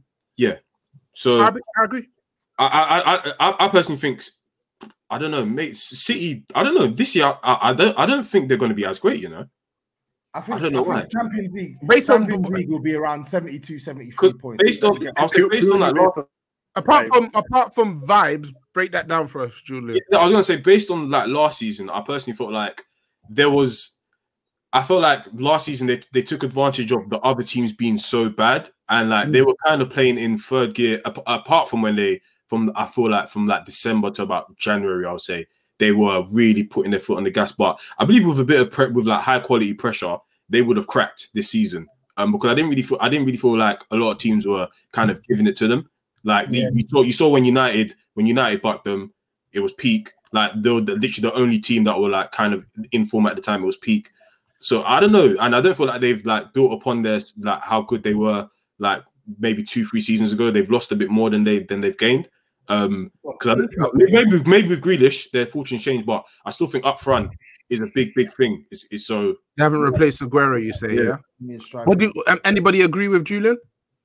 so I, I, I agree. I, I, I, I personally think, I don't know, mate, City. I don't know this year. I, I don't, I don't think they're going to be as great. You know, I think I don't know think why. Champions League, Based on- Champions League will be around seventy-two, seventy-three 'Cause points. based on, I'll say based on that. last- Apart Vibes. from apart from vibes, break that down for us, Julian. Yeah, I was gonna say based on like last season, I personally felt like there was. I felt like last season they, they took advantage of the other teams being so bad, and like they were kind of playing in third gear. ap- Apart from when they, from I feel like from like December to about January, I would say they were really putting their foot on the gas. But I believe with a bit of pre- with like high quality pressure, they would have cracked this season. Um, because I didn't really feel I didn't really feel like a lot of teams were kind of giving it to them. Like the, you saw, you saw when United when United bucked them, it was peak. Like they were the, literally the only team that were like kind of in form at the time. It was peak. So I don't know, and I don't feel like they've like built upon their like how good they were like maybe two three seasons ago. They've lost a bit more than they than they've gained. Um, because maybe with, maybe with Grealish, their fortunes changed, but I still think up front is a big big thing. Is is so They haven't replaced Aguero, you say, yeah? Me and Striker. What do um, anybody agree with Julian?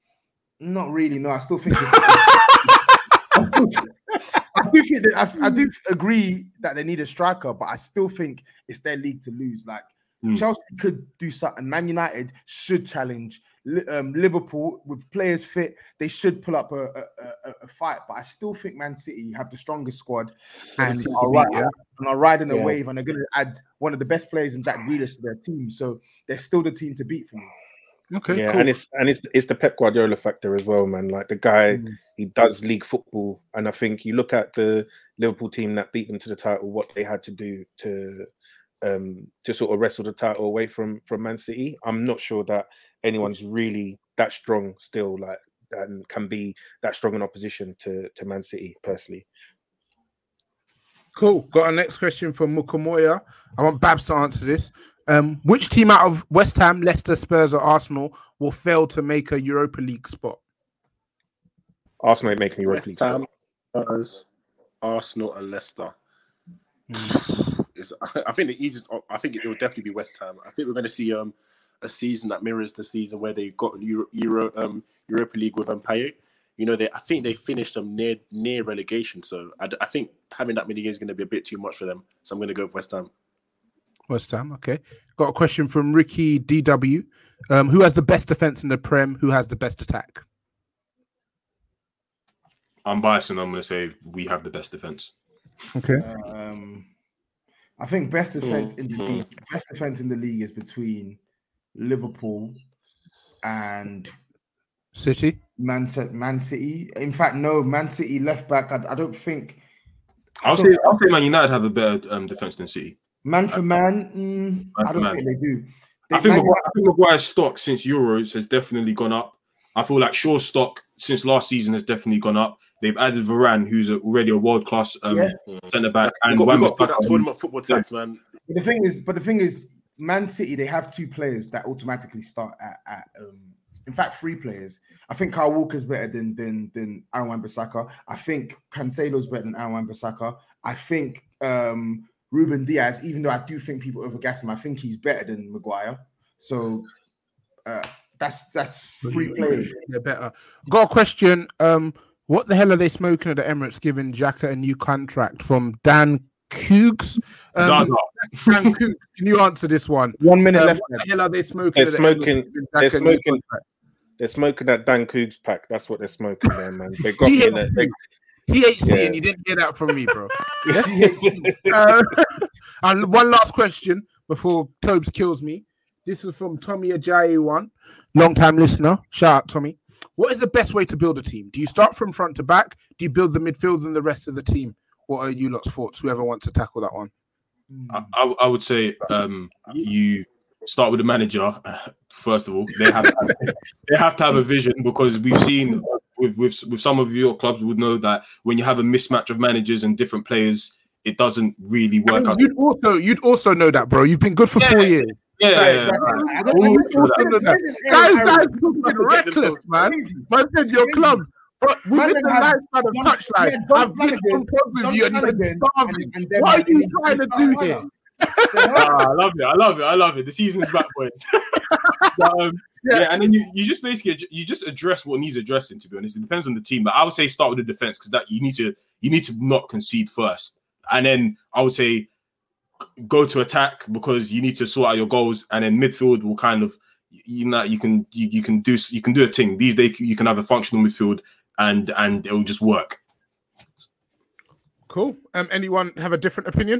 Not really. No, I still think. It's, I do think that, I, I do agree that they need a striker, but I still think it's their league to lose. Like Mm. Chelsea could do something. Man United should challenge. Li- Um, Liverpool with players fit, they should pull up a, a, a, a fight. But I still think Man City have the strongest squad and team are, to ri- beat, yeah. and are riding a Yeah. wave, and are going to add one of the best players in Jack Grealish to their team. So they're still the team to beat for me. Okay, Yeah, cool. and it's and it's it's the Pep Guardiola factor as well, man. Like the guy, Mm. he does league football, and I think you look at the Liverpool team that beat them to the title, what they had to do to um to sort of wrestle the title away from from Man City. I'm not sure that anyone's really that strong still, like and can be that strong in opposition to to Man City personally. Cool. Got our next question from Mukamoya. I want Babs to answer this. Um, which team out of West Ham, Leicester, Spurs, or Arsenal will fail to make a Europa League spot? Arsenal ain't making Europa League. West Ham, Spurs, Arsenal, and Leicester. Is I think the easiest. I think it will definitely be West Ham. I think we're going to see um a season that mirrors the season where they got Euro, Euro um Europa League with Mpaye. You know, they I think they finished them near near relegation. So I, I think having that many games is going to be a bit too much for them. So I'm going to go with West Ham. West Ham, okay. Got a question from Ricky D W. Um, who has the best defense in the Prem? Who has the best attack? I'm biased and I'm going to say we have the best defense. Okay. Um, I think best defense in the Mhm. league. Best defense in the league is between Liverpool and City. Man, Man City. In fact, no, Man City left back. I, I don't think I'll say I'll say Man United have a better um, defense than City. man for man. mm, I for don't man. think they do. They, I think Man Maguire, I think Maguire's stock since Euros has definitely gone up. I feel like Shaw's stock since last season has definitely gone up. They've added Varane, who's a, already a world class um, Yeah. centre back, We and got, we got to put Wan-Bissaka, that tournament football tax, man. But the thing is, but the thing is, Man City, they have two players that automatically start at, at um, in fact, three players. I think Kyle Walker's better than than than Aaron Wan-Bissaka. I think Cancelo's better than Aaron Wan-Bissaka. I think um, Ruben Diaz, even though I do think people overgas him, I think he's better than Maguire. So uh, that's that's three players. They're better. Got a question. Um, what the hell are they smoking at the Emirates giving Xhaka a new contract from Dan Cougs. Um, Zaza. Dan Cougs, can you answer this one? One minute Uh, left. what the hell are they smoking? They're at the end of smoking- the they're Xhaka new smoking- contract? They're smoking that Dan Cougs pack. That's what they're smoking there, man. They got me in it. They, T H C, Yeah. and you didn't hear that from me, bro. uh, and one last question before Tobes kills me. This is from Tommy Ajayi one, long time listener. Shout out, Tommy. What is the best way to build a team? Do you start from front to back? Do you build the midfield and the rest of the team? What are you lot's thoughts? Whoever wants to tackle that one. I, I, I would say um, you start with the manager first of all. They have to, they have to have a vision, because we've seen with, with with some of your clubs would know that when you have a mismatch of managers and different players, it doesn't really I work mean, out. you'd also you'd also know that, bro. You've been good for Yeah. four years. Yeah, yeah, yeah. I don't You know. also know that. Guys, guys, fucking reckless, man. Man said your club. But we Man did the had lifespan of John- touchline. yeah, John I've been Flanagan- on pod with John you and you've been Flanagan starving. and- and then What are like, you he- trying to he do started here? Ah, I love it. I love it. I love it. The season's back, boys. But, um, yeah. Yeah. and then you, you just basically ad- you just address what needs addressing. To be honest, it depends on the team. But I would say start with the defense, because that you need to you need to not concede first, and then I would say go to attack, because you need to sort out your goals, and then midfield will kind of you know you can you, you can do you can do a thing these days. You can have a functional midfield, and and it will just work. Cool. Um, anyone have a different opinion?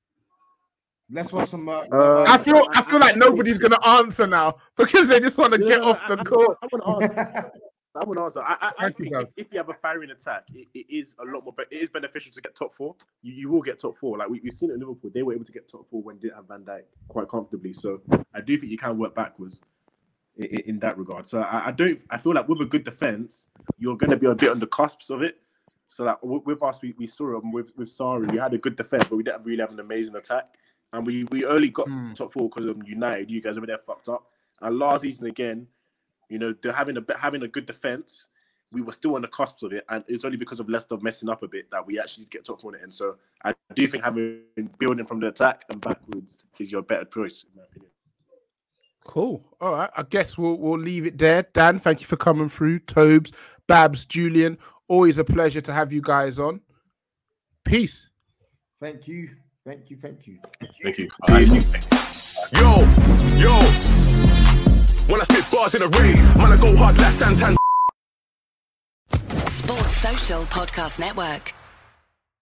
Let's watch some. Uh, Uh, I feel I feel like nobody's gonna answer now because they just want to get Yeah, off I- the I- court. I want to answer. I want to answer. I, I, I Thank you, think guys. if, if you have a firing attack, it, it is a lot more. But it is beneficial to get top four. You, you will get top four. Like we, we've seen at Liverpool, they were able to get top four when they didn't have Van Dijk quite comfortably. So I do think you can work backwards in, in that regard. So I, I don't. I feel like with a good defense, you're going to be a bit on the cusps of it. So like with, with us, we, we saw it with with Sarri. We had a good defense, but we didn't really have an amazing attack. And we, we only got Hmm. top four because of United. You guys over there fucked up. And last season again, you know, they're having a having a good defense. We were still on the cusp of it, and it's only because of Leicester messing up a bit that we actually get top four in it. And so I do think having building from the attack and backwards is your better choice, in my opinion. Cool. All right. I guess we'll we'll leave it there. Dan, thank you for coming through. Tobes, Babs, Julian, always a pleasure to have you guys on. Peace. Thank you. Thank you. Thank you. Thank you. I like you. Yo, yo. When I spit bars in a rain, man, I go hard like Santan. Sports Social Podcast Network.